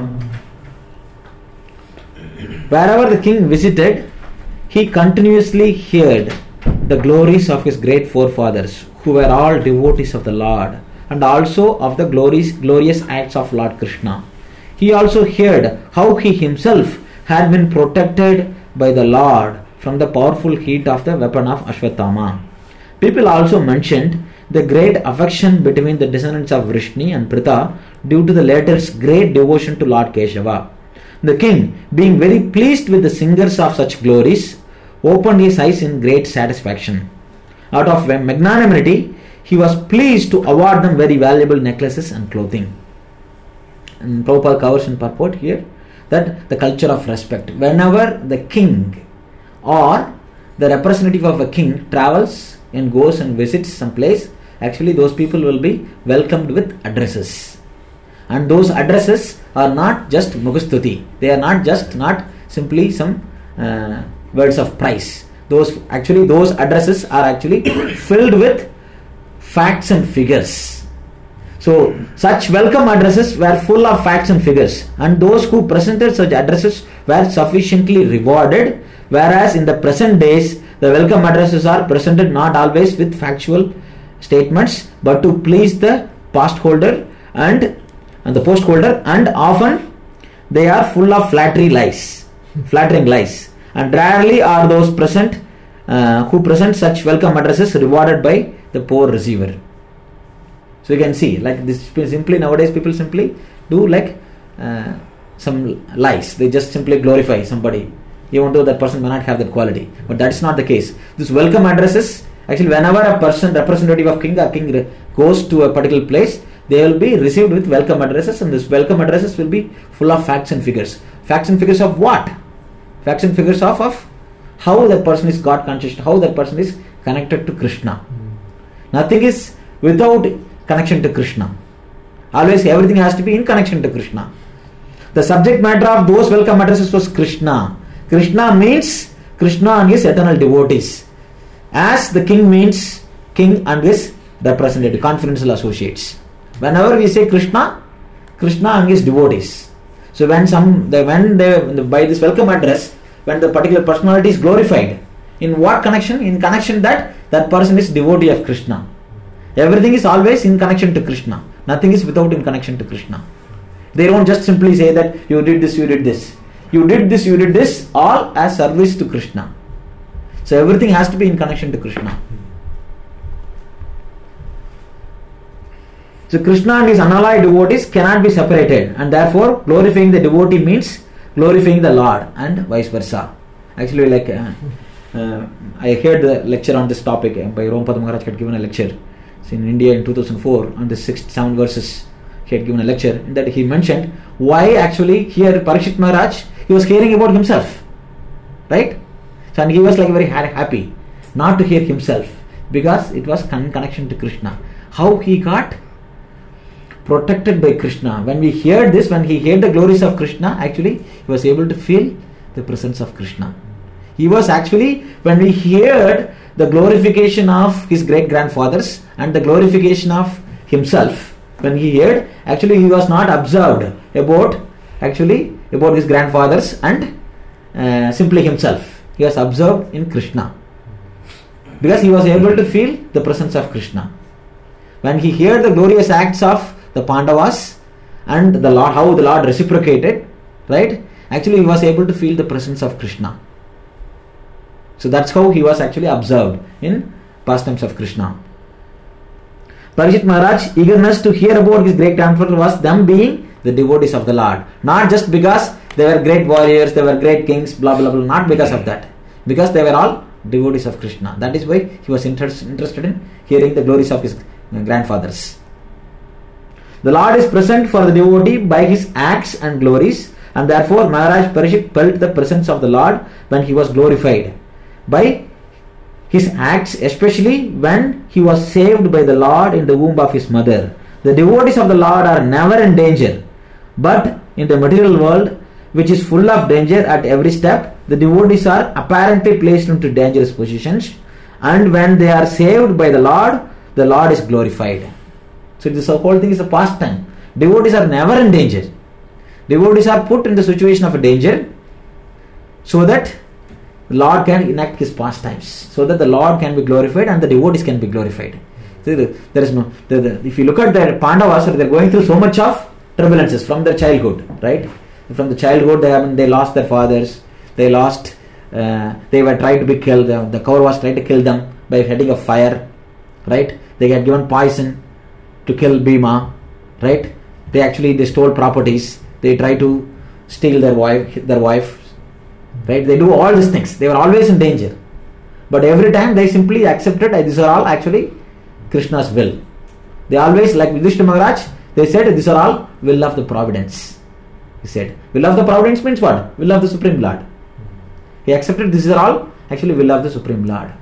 Wherever the king visited, he continuously heard the glories of his great forefathers, who were all devotees of the Lord, and also of the glorious acts of Lord Krishna. He also heard how he himself had been protected by the Lord from the powerful heat of the weapon of Ashwatthama. People also mentioned the great affection between the descendants of Vrishni and Pritha due to the latter's great devotion to Lord Keshava. The king, being very pleased with the singers of such glories, opened his eyes in great satisfaction. Out of magnanimity, he was pleased to award them very valuable necklaces and clothing. And Prabhupada covers in purport here that the culture of respect. Whenever the king or the representative of a king travels and goes and visits some place, actually those people will be welcomed with addresses. And those addresses are not just Mugustuti. They are not simply some words of praise. Those addresses are actually filled with facts and figures. So such welcome addresses were full of facts and figures, and those who presented such addresses were sufficiently rewarded, whereas in the present days the welcome addresses are presented not always with factual statements but to please the past holder and the post holder, and often they are full of flattering lies, and rarely are those present who present such welcome addresses rewarded by the poor receiver. So you can see, like this simply nowadays people simply do like some lies. They just simply glorify somebody, even though that person may not have that quality. But that's not the case. This welcome addresses, actually whenever a person representative of king goes to a particular place, they will be received with welcome addresses, and this welcome addresses will be full of facts and figures. Facts and figures of what? Facts and figures of how that person is God conscious, how that person is connected to Krishna. Nothing is without connection to Krishna. Always everything has to be in connection to Krishna. The subject matter of those welcome addresses was Krishna. Krishna means Krishna and his eternal devotees. As the king means king and his representative, confidential associates. Whenever we say Krishna and his devotees. So by this welcome address, when the particular personality is glorified, in what connection? In connection that person is devotee of Krishna. Everything is always in connection to Krishna. Nothing is without in connection to Krishna. They don't just simply say that you did this, you did this. You did this, all as service to Krishna. So everything has to be in connection to Krishna. So Krishna and his unalloyed devotees cannot be separated, and therefore glorifying the devotee means glorifying the Lord, and vice versa. Actually, I heard the lecture on this topic by Romapada Maharaj had given a lecture in India in 2004 on the 7 verses. He had given a lecture in that he mentioned why actually here Parikshit Maharaj, he was hearing about himself, right? So and he was very happy not to hear himself because it was in connection to Krishna. How he got protected by Krishna. When he heard the glories of Krishna, actually he was able to feel the presence of Krishna. He was actually, when he heard the glorification of his great grandfathers and the glorification of himself, when he heard, actually he was not observed about his grandfathers and simply himself. He was observed in Krishna because he was able to feel the presence of Krishna. When he heard the glorious acts of the Pandavas and the Lord, how the Lord reciprocated, right? Actually he was able to feel the presence of Krishna. So that's how he was actually observed in pastimes of Krishna. Parikshit Maharaj's eagerness to hear about his great grandfather was them being the devotees of the Lord. Not just because they were great warriors, they were great kings, blah blah blah, not because of that. Because they were all devotees of Krishna. That is why he was interested in hearing the glories of his grandfathers. The Lord is present for the devotee by his acts and glories, and therefore Maharaj Parikshit felt the presence of the Lord when he was glorified by his acts, especially when he was saved by the Lord in the womb of his mother. The devotees of the Lord are never in danger, but in the material world, which is full of danger at every step, the devotees are apparently placed into dangerous positions, and when they are saved by the Lord is glorified. So this whole thing is a pastime. Devotees are never in danger. Devotees are put in the situation of a danger so that the Lord can enact his pastimes, so that the Lord can be glorified and the devotees can be glorified. See, there is no. If you look at the Pandavas, they are going through so much of turbulences from their childhood, right? From the childhood, they lost their fathers. They lost. They were trying to be killed. The Kauravas tried to kill them by setting a fire, right? They had given poison to kill Bhima, right? They stole properties. They tried to steal their wife, right? They do all these things. They were always in danger, but every time they simply accepted these are all actually Krishna's will. They always, like Yudhishthira Maharaj, they said these are all will of the providence. He said will of the providence means what? Will of the Supreme Lord. He accepted these are all actually will of the Supreme Lord.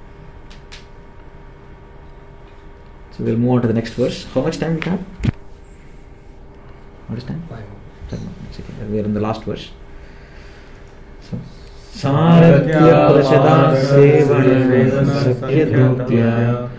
So we'll move on to the next verse. How much time we have? What is time? 5 more. We are in the last verse. So, Saratya Prasada Sevana Sakya Dutya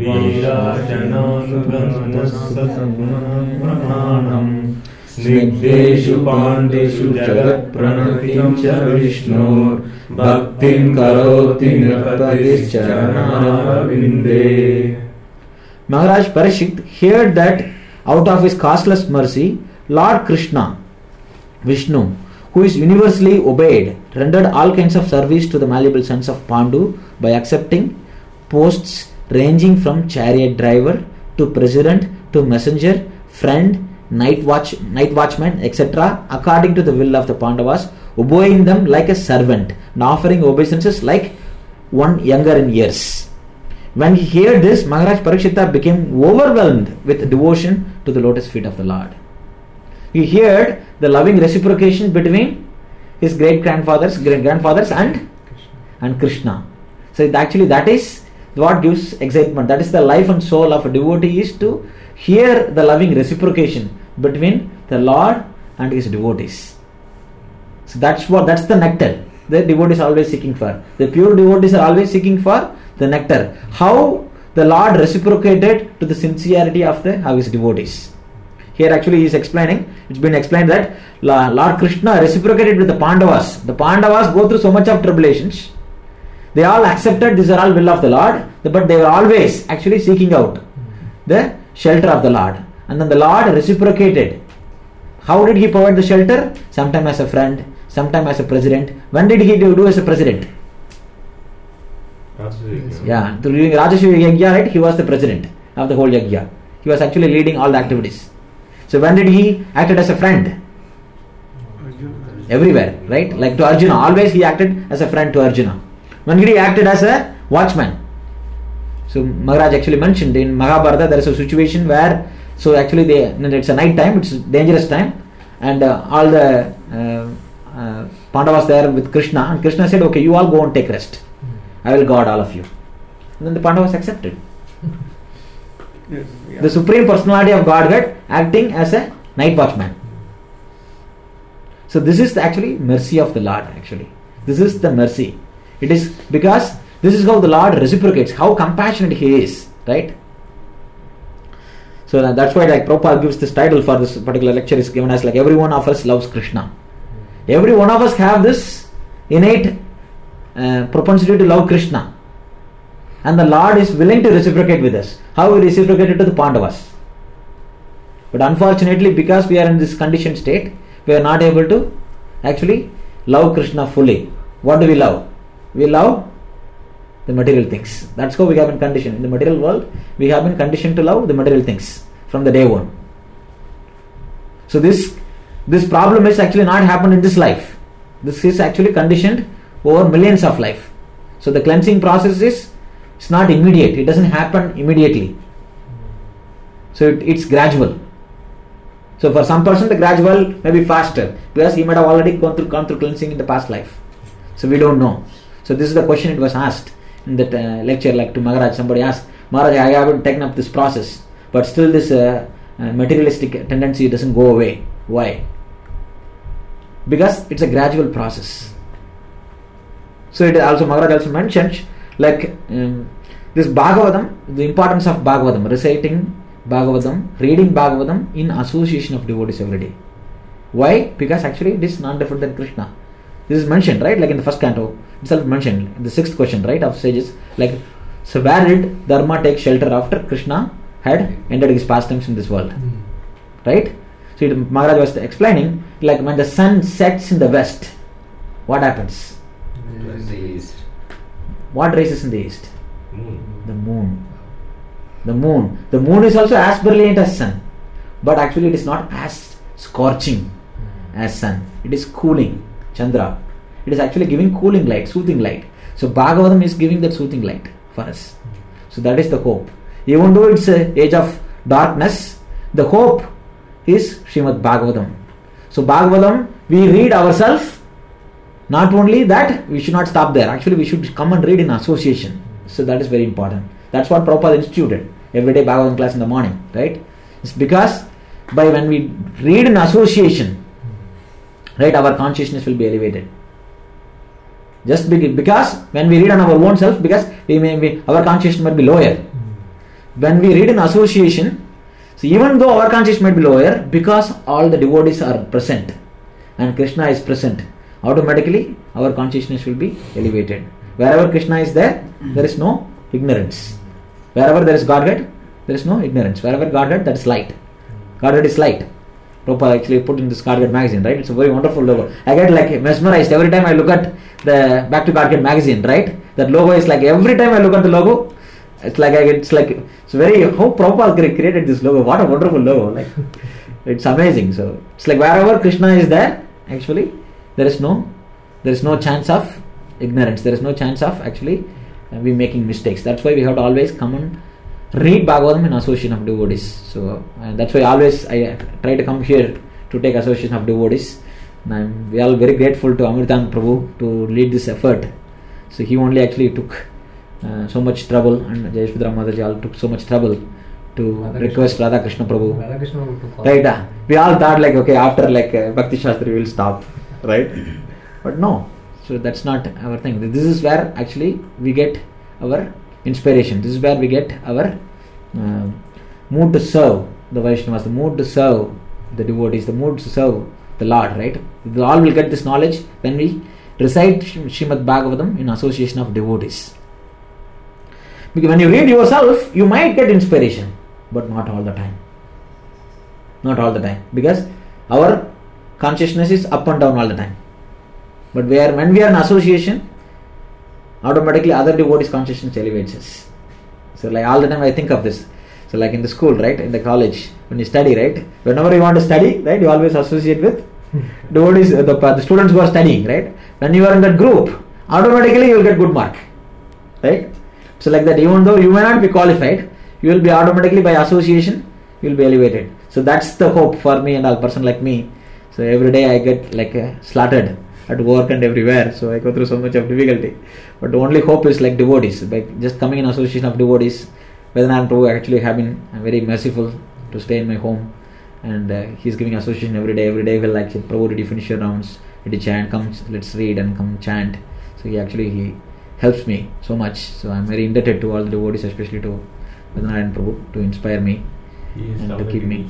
Virajana Snigdeshu Pandeshu Jagat Pranatim Cha Vishnur Bhaktin Karoti Nirpadis Charanavinde. Maharaj Parikshit heard that out of his causeless mercy, Lord Krishna, Vishnu, who is universally obeyed, rendered all kinds of service to the malleable sons of Pandu by accepting posts ranging from chariot driver to president to messenger, friend, night watchman, etc., according to the will of the Pandavas, obeying them like a servant and offering obeisances like one younger in years. When he heard this, Maharaj Parikshita became overwhelmed with devotion to the lotus feet of the Lord. He heard the loving reciprocation between his grandfathers and Krishna. So actually that is what gives excitement. That is the life and soul of a devotee, is to hear the loving reciprocation between the Lord and his devotees. So that's the nectar the devotees are always seeking for. The pure devotees are always seeking for the nectar. How the Lord reciprocated to the sincerity of his devotees. Here actually he is explaining, it's been explained that Lord Krishna reciprocated with the Pandavas. The Pandavas go through so much of tribulations. They all accepted these are all will of the Lord, but they were always actually seeking out the shelter of the Lord. And then the Lord reciprocated. How did he provide the shelter? Sometime as a friend, sometime as a president. When did he do as a president? Yeah, during Rajasuya Yajna, right? He was the president of the whole Yajna. He was actually leading all the activities. So when did he acted as a friend? Everywhere, right? Like to Arjuna, always he acted as a friend to Arjuna. When did he acted as a watchman? So Maharaj actually mentioned in Mahabharata there is a situation where, so actually it's a night time, it's a dangerous time, and all the Pandavas there with Krishna, and Krishna said, okay, you all go and take rest. I will guard all of you. And then the Pandavas accepted. Yes, yeah. The Supreme Personality of Godhead acting as a night watchman. So this is actually mercy of the Lord actually. This is the mercy. It is because this is how the Lord reciprocates, how compassionate He is, right? So that's why like Prabhupada gives this title for this particular lecture is given as like every one of us loves Krishna. Every one of us have this innate propensity to love Krishna. And the Lord is willing to reciprocate with us. How He reciprocated to the Pandavas. But unfortunately, because we are in this conditioned state, we are not able to actually love Krishna fully. What do we love? We love the material things. That's how we have been conditioned. In the material world, we have been conditioned to love the material things from the day one. So this problem is actually not happened in this life. This is actually conditioned over millions of life. So the cleansing process it's not immediate. It doesn't happen immediately. So it's gradual. So for some person the gradual may be faster because he might have already gone through cleansing in the past life. So we don't know. So this is the question it was asked in that lecture, like to Maharaj. Somebody asked, Maharaj, I haven't taken up this process, but still this materialistic tendency doesn't go away. Why? Because it's a gradual process. So it also Maharaj also mentioned like this Bhagavatam, the importance of Bhagavatam, reciting Bhagavatam, reading Bhagavatam in association of devotees every day. Why? Because actually it is none different than Krishna. This is mentioned, right? Like in the first canto itself mentioned, in the 6th question, right, of sages. Like, So where did Dharma take shelter after Krishna had ended his pastimes in this world? Right? So Maharaj was explaining, like when the sun sets in the west, what happens? The east. What rises in the east? Moon. The moon. The moon. The moon is also as brilliant as sun, but actually it is not as scorching as sun. It is cooling. Chandra. It is actually giving cooling light, soothing light. So Bhagavatam is giving that soothing light for us. So that is the hope. Even though it's an age of darkness, the hope is Srimad Bhagavatam. So Bhagavatam, we read ourselves. Not only that, we should not stop there. Actually, we should come and read in association. So that is very important. That's what Prabhupada instituted. Everyday Bhagavatam class in the morning, right? It's because when we read in association, right, our consciousness will be elevated. Just because when we read on our own self, because our consciousness might be lower. When we read in association, so even though our consciousness might be lower, because all the devotees are present and Krishna is present, automatically our consciousness will be elevated. Wherever Krishna is there, there is no ignorance. Wherever there is Godhead, there is no ignorance. Wherever Godhead, that is light. Godhead is light. Prabhupada actually put in this Godhead magazine, right? It's a very wonderful logo. I get like mesmerized every time I look at the Back to Godhead magazine, right? That logo is like every time I look at the logo, it's very, how Prabhupada created this logo. What a wonderful logo. Like, it's amazing. So it's like wherever Krishna is there, actually there is no chance of ignorance. There is no chance of actually we making mistakes. That's why we have to always come and read Bhagavatam in association of devotees. So that's why I try to come here to take association of devotees. And we are all very grateful to Amritanand Prabhu to lead this effort. So he only actually took so much trouble, and Jayeshwara Mataji all took so much trouble to request Radha Krishna Prabhu. Radha Krishna Prabhu took all. Right? We all thought like, okay, after like Bhakti Shastri we will stop, right? But no. So that's not our thing. This is where actually we get our inspiration. This is where we get our mood to serve the Vaishnavas, the mood to serve the devotees, the mood to serve the Lord, right? We all will get this knowledge when we recite Srimad Bhagavatam in association of devotees. Because when you read yourself, you might get inspiration, but not all the time. Not all the time. Because our consciousness is up and down all the time. But when we are in association, automatically other devotees' consciousness elevates us. So like all the time I think of this. So like in the school, right, in the college, when you study, right, whenever you want to study, right, you always associate with devotees, the students who are studying, right. When you are in that group, automatically you will get good mark, right. So like that, even though you may not be qualified, you will be automatically by association, you will be elevated. So that's the hope for me and a person like me. So every day I get like slaughtered at work and everywhere, so I go through so much of difficulty. But the only hope is like devotees, by just coming in association of devotees. Vedanta Prabhu actually have been very merciful to stay in my home, and he's giving association every day. Every day we'll like, Prabhu, did you finish your rounds? Did you chant? Come, let's read and come chant. So he helps me so much. So I'm very indebted to all the devotees, especially to Vedanta Prabhu, to inspire me and to keep me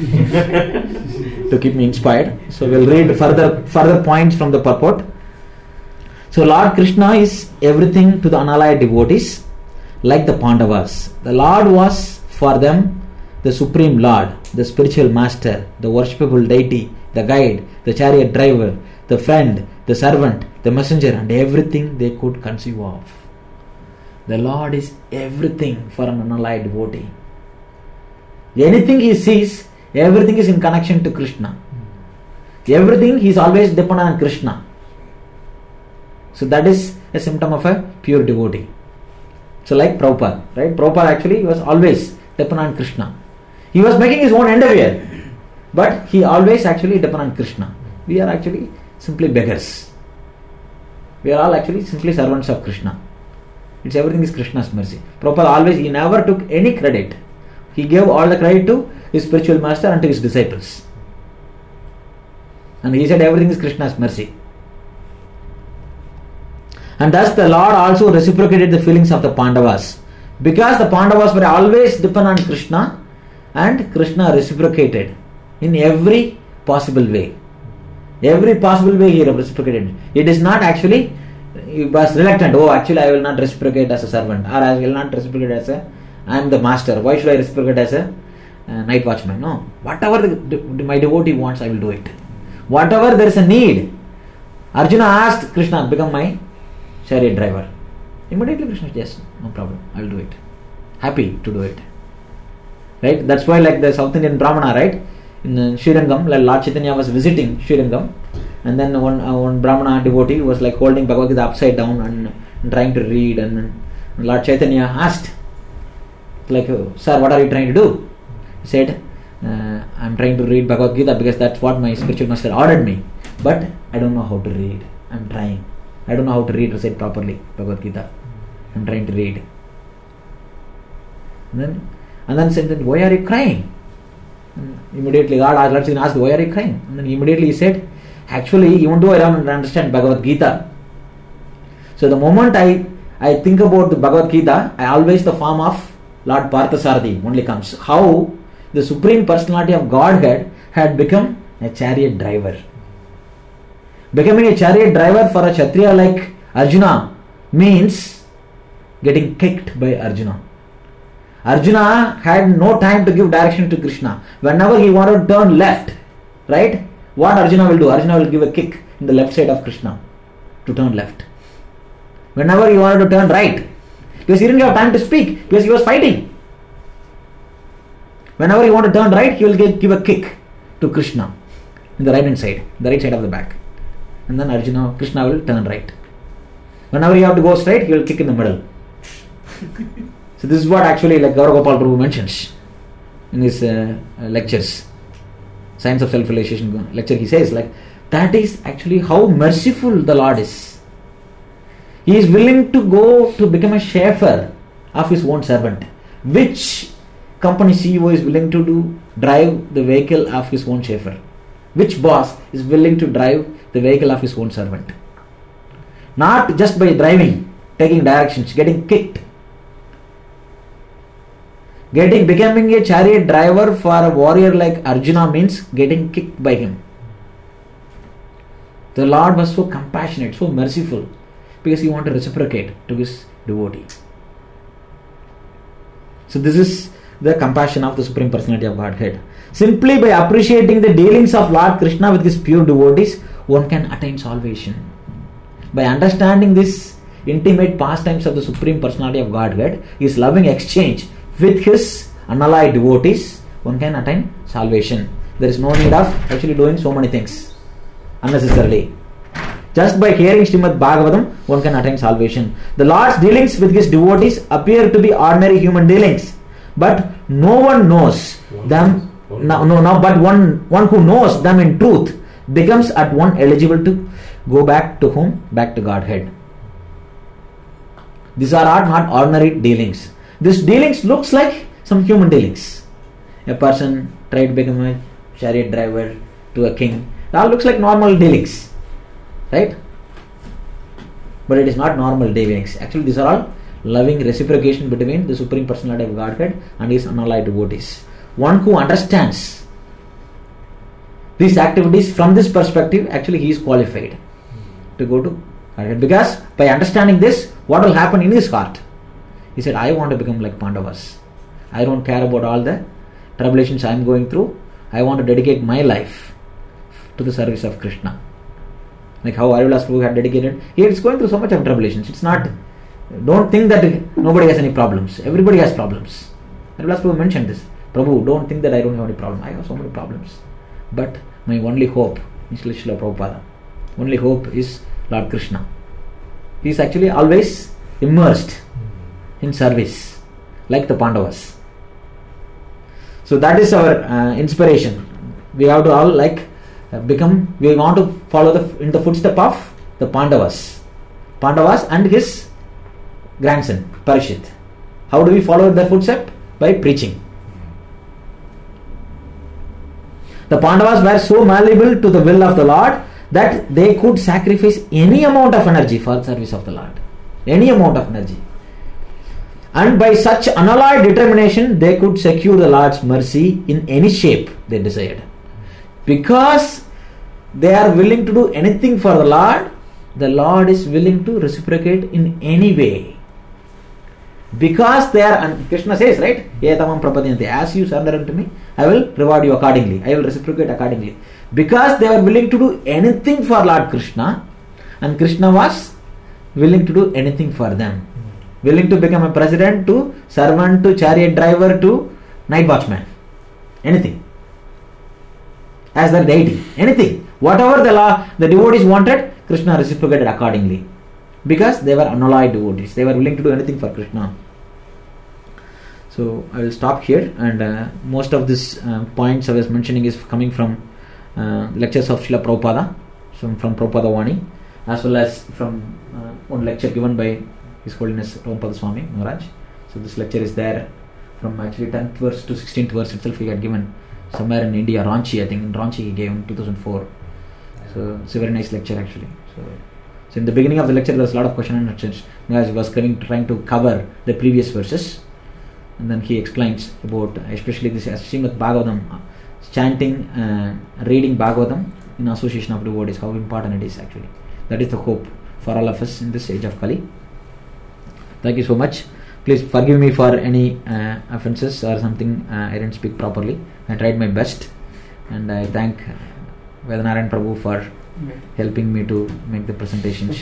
to keep me inspired. So we'll read further points from the purport. So Lord Krishna is everything to the unallied devotees, like the Pandavas. The Lord was for them the supreme Lord, the spiritual master, the worshipable deity, the guide, the chariot driver, the friend, the servant, the messenger, and everything they could conceive of. The Lord is everything for an unallied devotee. Anything he sees, everything is in connection to Krishna. Everything he is always dependent on Krishna. So that is a symptom of a pure devotee. So like Prabhupada, right? Prabhupada actually was always dependent on Krishna. He was making his own endeavor, but he always actually dependent on Krishna. We are actually simply beggars. We are all actually simply servants of Krishna. It's everything is Krishna's mercy. Prabhupada always, he never took any credit. He gave all the credit to his spiritual master and to his disciples. And he said everything is Krishna's mercy. And thus the Lord also reciprocated the feelings of the Pandavas. Because the Pandavas were always dependent on Krishna, and Krishna reciprocated in every possible way. Every possible way he reciprocated. It is not actually He was reluctant. Oh, actually I will not reciprocate as a servant, or I will not reciprocate as I am the master. Why should I reciprocate as a night watchman? No. Whatever my devotee wants, I will do it. Whatever there is a need. Arjuna asked Krishna, become my chariot driver. Immediately Krishna said, yes, no problem, I will do it. Happy to do it. Right? That's why like the South Indian Brahmana, right? In Srirangam, like Lord Chaitanya was visiting Srirangam, and then one Brahmana devotee was like holding Bhagavad Gita upside down and trying to read, and Lord Chaitanya asked, like, sir, what are you trying to do? He said, I am trying to read Bhagavad Gita because that's what my spiritual master ordered me. But I don't know how to read. I am trying. I don't know how to recite properly Bhagavad Gita. I am trying to read. And then said, why are you crying? And immediately Lord asked, why are you crying? And then immediately he said, actually, even though I don't understand Bhagavad Gita, so the moment I think about the Bhagavad Gita, I always the form of Lord Parthasarathi only comes. How the Supreme Personality of Godhead had become a chariot driver. Becoming a chariot driver for a Kshatriya like Arjuna means getting kicked by Arjuna. Arjuna had no time to give direction to Krishna. Whenever he wanted to turn left, right? What Arjuna will do? Arjuna will give a kick in the left side of Krishna to turn left. Whenever he wanted to turn right, because he didn't have time to speak, because he was fighting. Whenever he wanted to turn right, he will give a kick to Krishna in the right hand side, the right side of the back. And then Krishna will turn right. Whenever you have to go straight, he will kick in the middle. So this is what actually like Gaura Gopal Prabhu mentions in his lectures. Science of Self-Realization lecture, he says like, that is actually how merciful the Lord is. He is willing to go to become a chauffeur of his own servant. Which company CEO is willing to drive the vehicle of his own chauffeur? Which boss is willing to drive the vehicle of his own servant? Not just by driving, taking directions, getting kicked. Becoming a chariot driver for a warrior like Arjuna means getting kicked by him. The Lord was so compassionate, so merciful, because he wanted to reciprocate to his devotee. So this is the compassion of the Supreme Personality of Godhead. Simply by appreciating the dealings of Lord Krishna with his pure devotees, one can attain salvation. By understanding this intimate pastimes of the Supreme Personality of Godhead, his loving exchange with his unallied devotees, one can attain salvation. There is no need of actually doing so many things unnecessarily. Just by hearing Srimad Bhagavatam, one can attain salvation. The Lord's dealings with his devotees appear to be ordinary human dealings, but no one knows them. But one who knows them in truth becomes at once eligible to go back to whom? Back to Godhead. These are not ordinary dealings. This dealings looks like some human dealings. A person tried to become a chariot driver to a king. It all looks like normal dealings. Right? But it is not normal dealings. Actually, these are all loving reciprocation between the Supreme Personality of Godhead and his unallied devotees. One who understands these activities from this perspective, actually he is qualified to go to Godhead. Because by understanding this, what will happen in his heart? He said, I want to become like Pandavas. I don't care about all the tribulations I am going through. I want to dedicate my life to the service of Krishna. Like how Harivilas Prabhu had dedicated. He is going through so much of tribulations. It's not, don't think that nobody has any problems. Everybody has problems. Harivilas Prabhu mentioned this. Prabhu, don't think that I don't have any problem. I have so many problems. But my only hope is Srila Prabhupada. Only hope is Lord Krishna. He is actually always immersed in service, like the Pandavas. So that is our inspiration. We have to all we want to follow in the footstep of the Pandavas and his grandson Parikshit. How do we follow their footstep? By preaching. The Pandavas were so malleable to the will of the Lord that they could sacrifice any amount of energy for the service of the Lord. Any amount of energy. And by such unalloyed determination, they could secure the Lord's mercy in any shape they desired. Because they are willing to do anything for the Lord, the Lord is willing to reciprocate in any way. Because they are, and Krishna says, right, Etamam prapadyanti, as you surrender unto me, I will reward you accordingly. I will reciprocate accordingly. Because they were willing to do anything for Lord Krishna, and Krishna was willing to do anything for them. Willing to become a president, to servant, to chariot driver, to night watchman. Anything. As their deity. Anything. Whatever the devotees wanted, Krishna reciprocated accordingly. Because they were unalloyed devotees. They were willing to do anything for Krishna. So I will stop here, and most of these points I was mentioning is coming from lectures of Srila Prabhupada, from Prabhupada Vani, as well as from one lecture given by His Holiness Prabhupada Swami Maharaj. So this lecture is there from actually 10th verse to 16th verse itself. He had given somewhere in India, Ranchi, I think in Ranchi he gave in 2004. So it's a very nice lecture actually. So in the beginning of the lecture there was a lot of question and answers. Maharaj was trying to cover the previous verses, and then he explains about especially this Srimad Bhagavatam, chanting and reading Bhagavatam in association of devotees, how important it is actually. That is the hope for all of us in this age of Kali. Thank you so much. Please forgive me for any offenses or something I didn't speak properly. I tried my best, and I thank Vedanarayan Prabhu for helping me to make the presentations.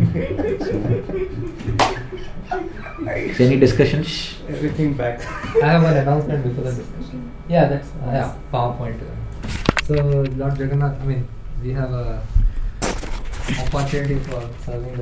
So any discussions? Everything back. I have an announcement before the discussion. Yeah, that's PowerPoint. So Lord Jagannath, we have a opportunity for serving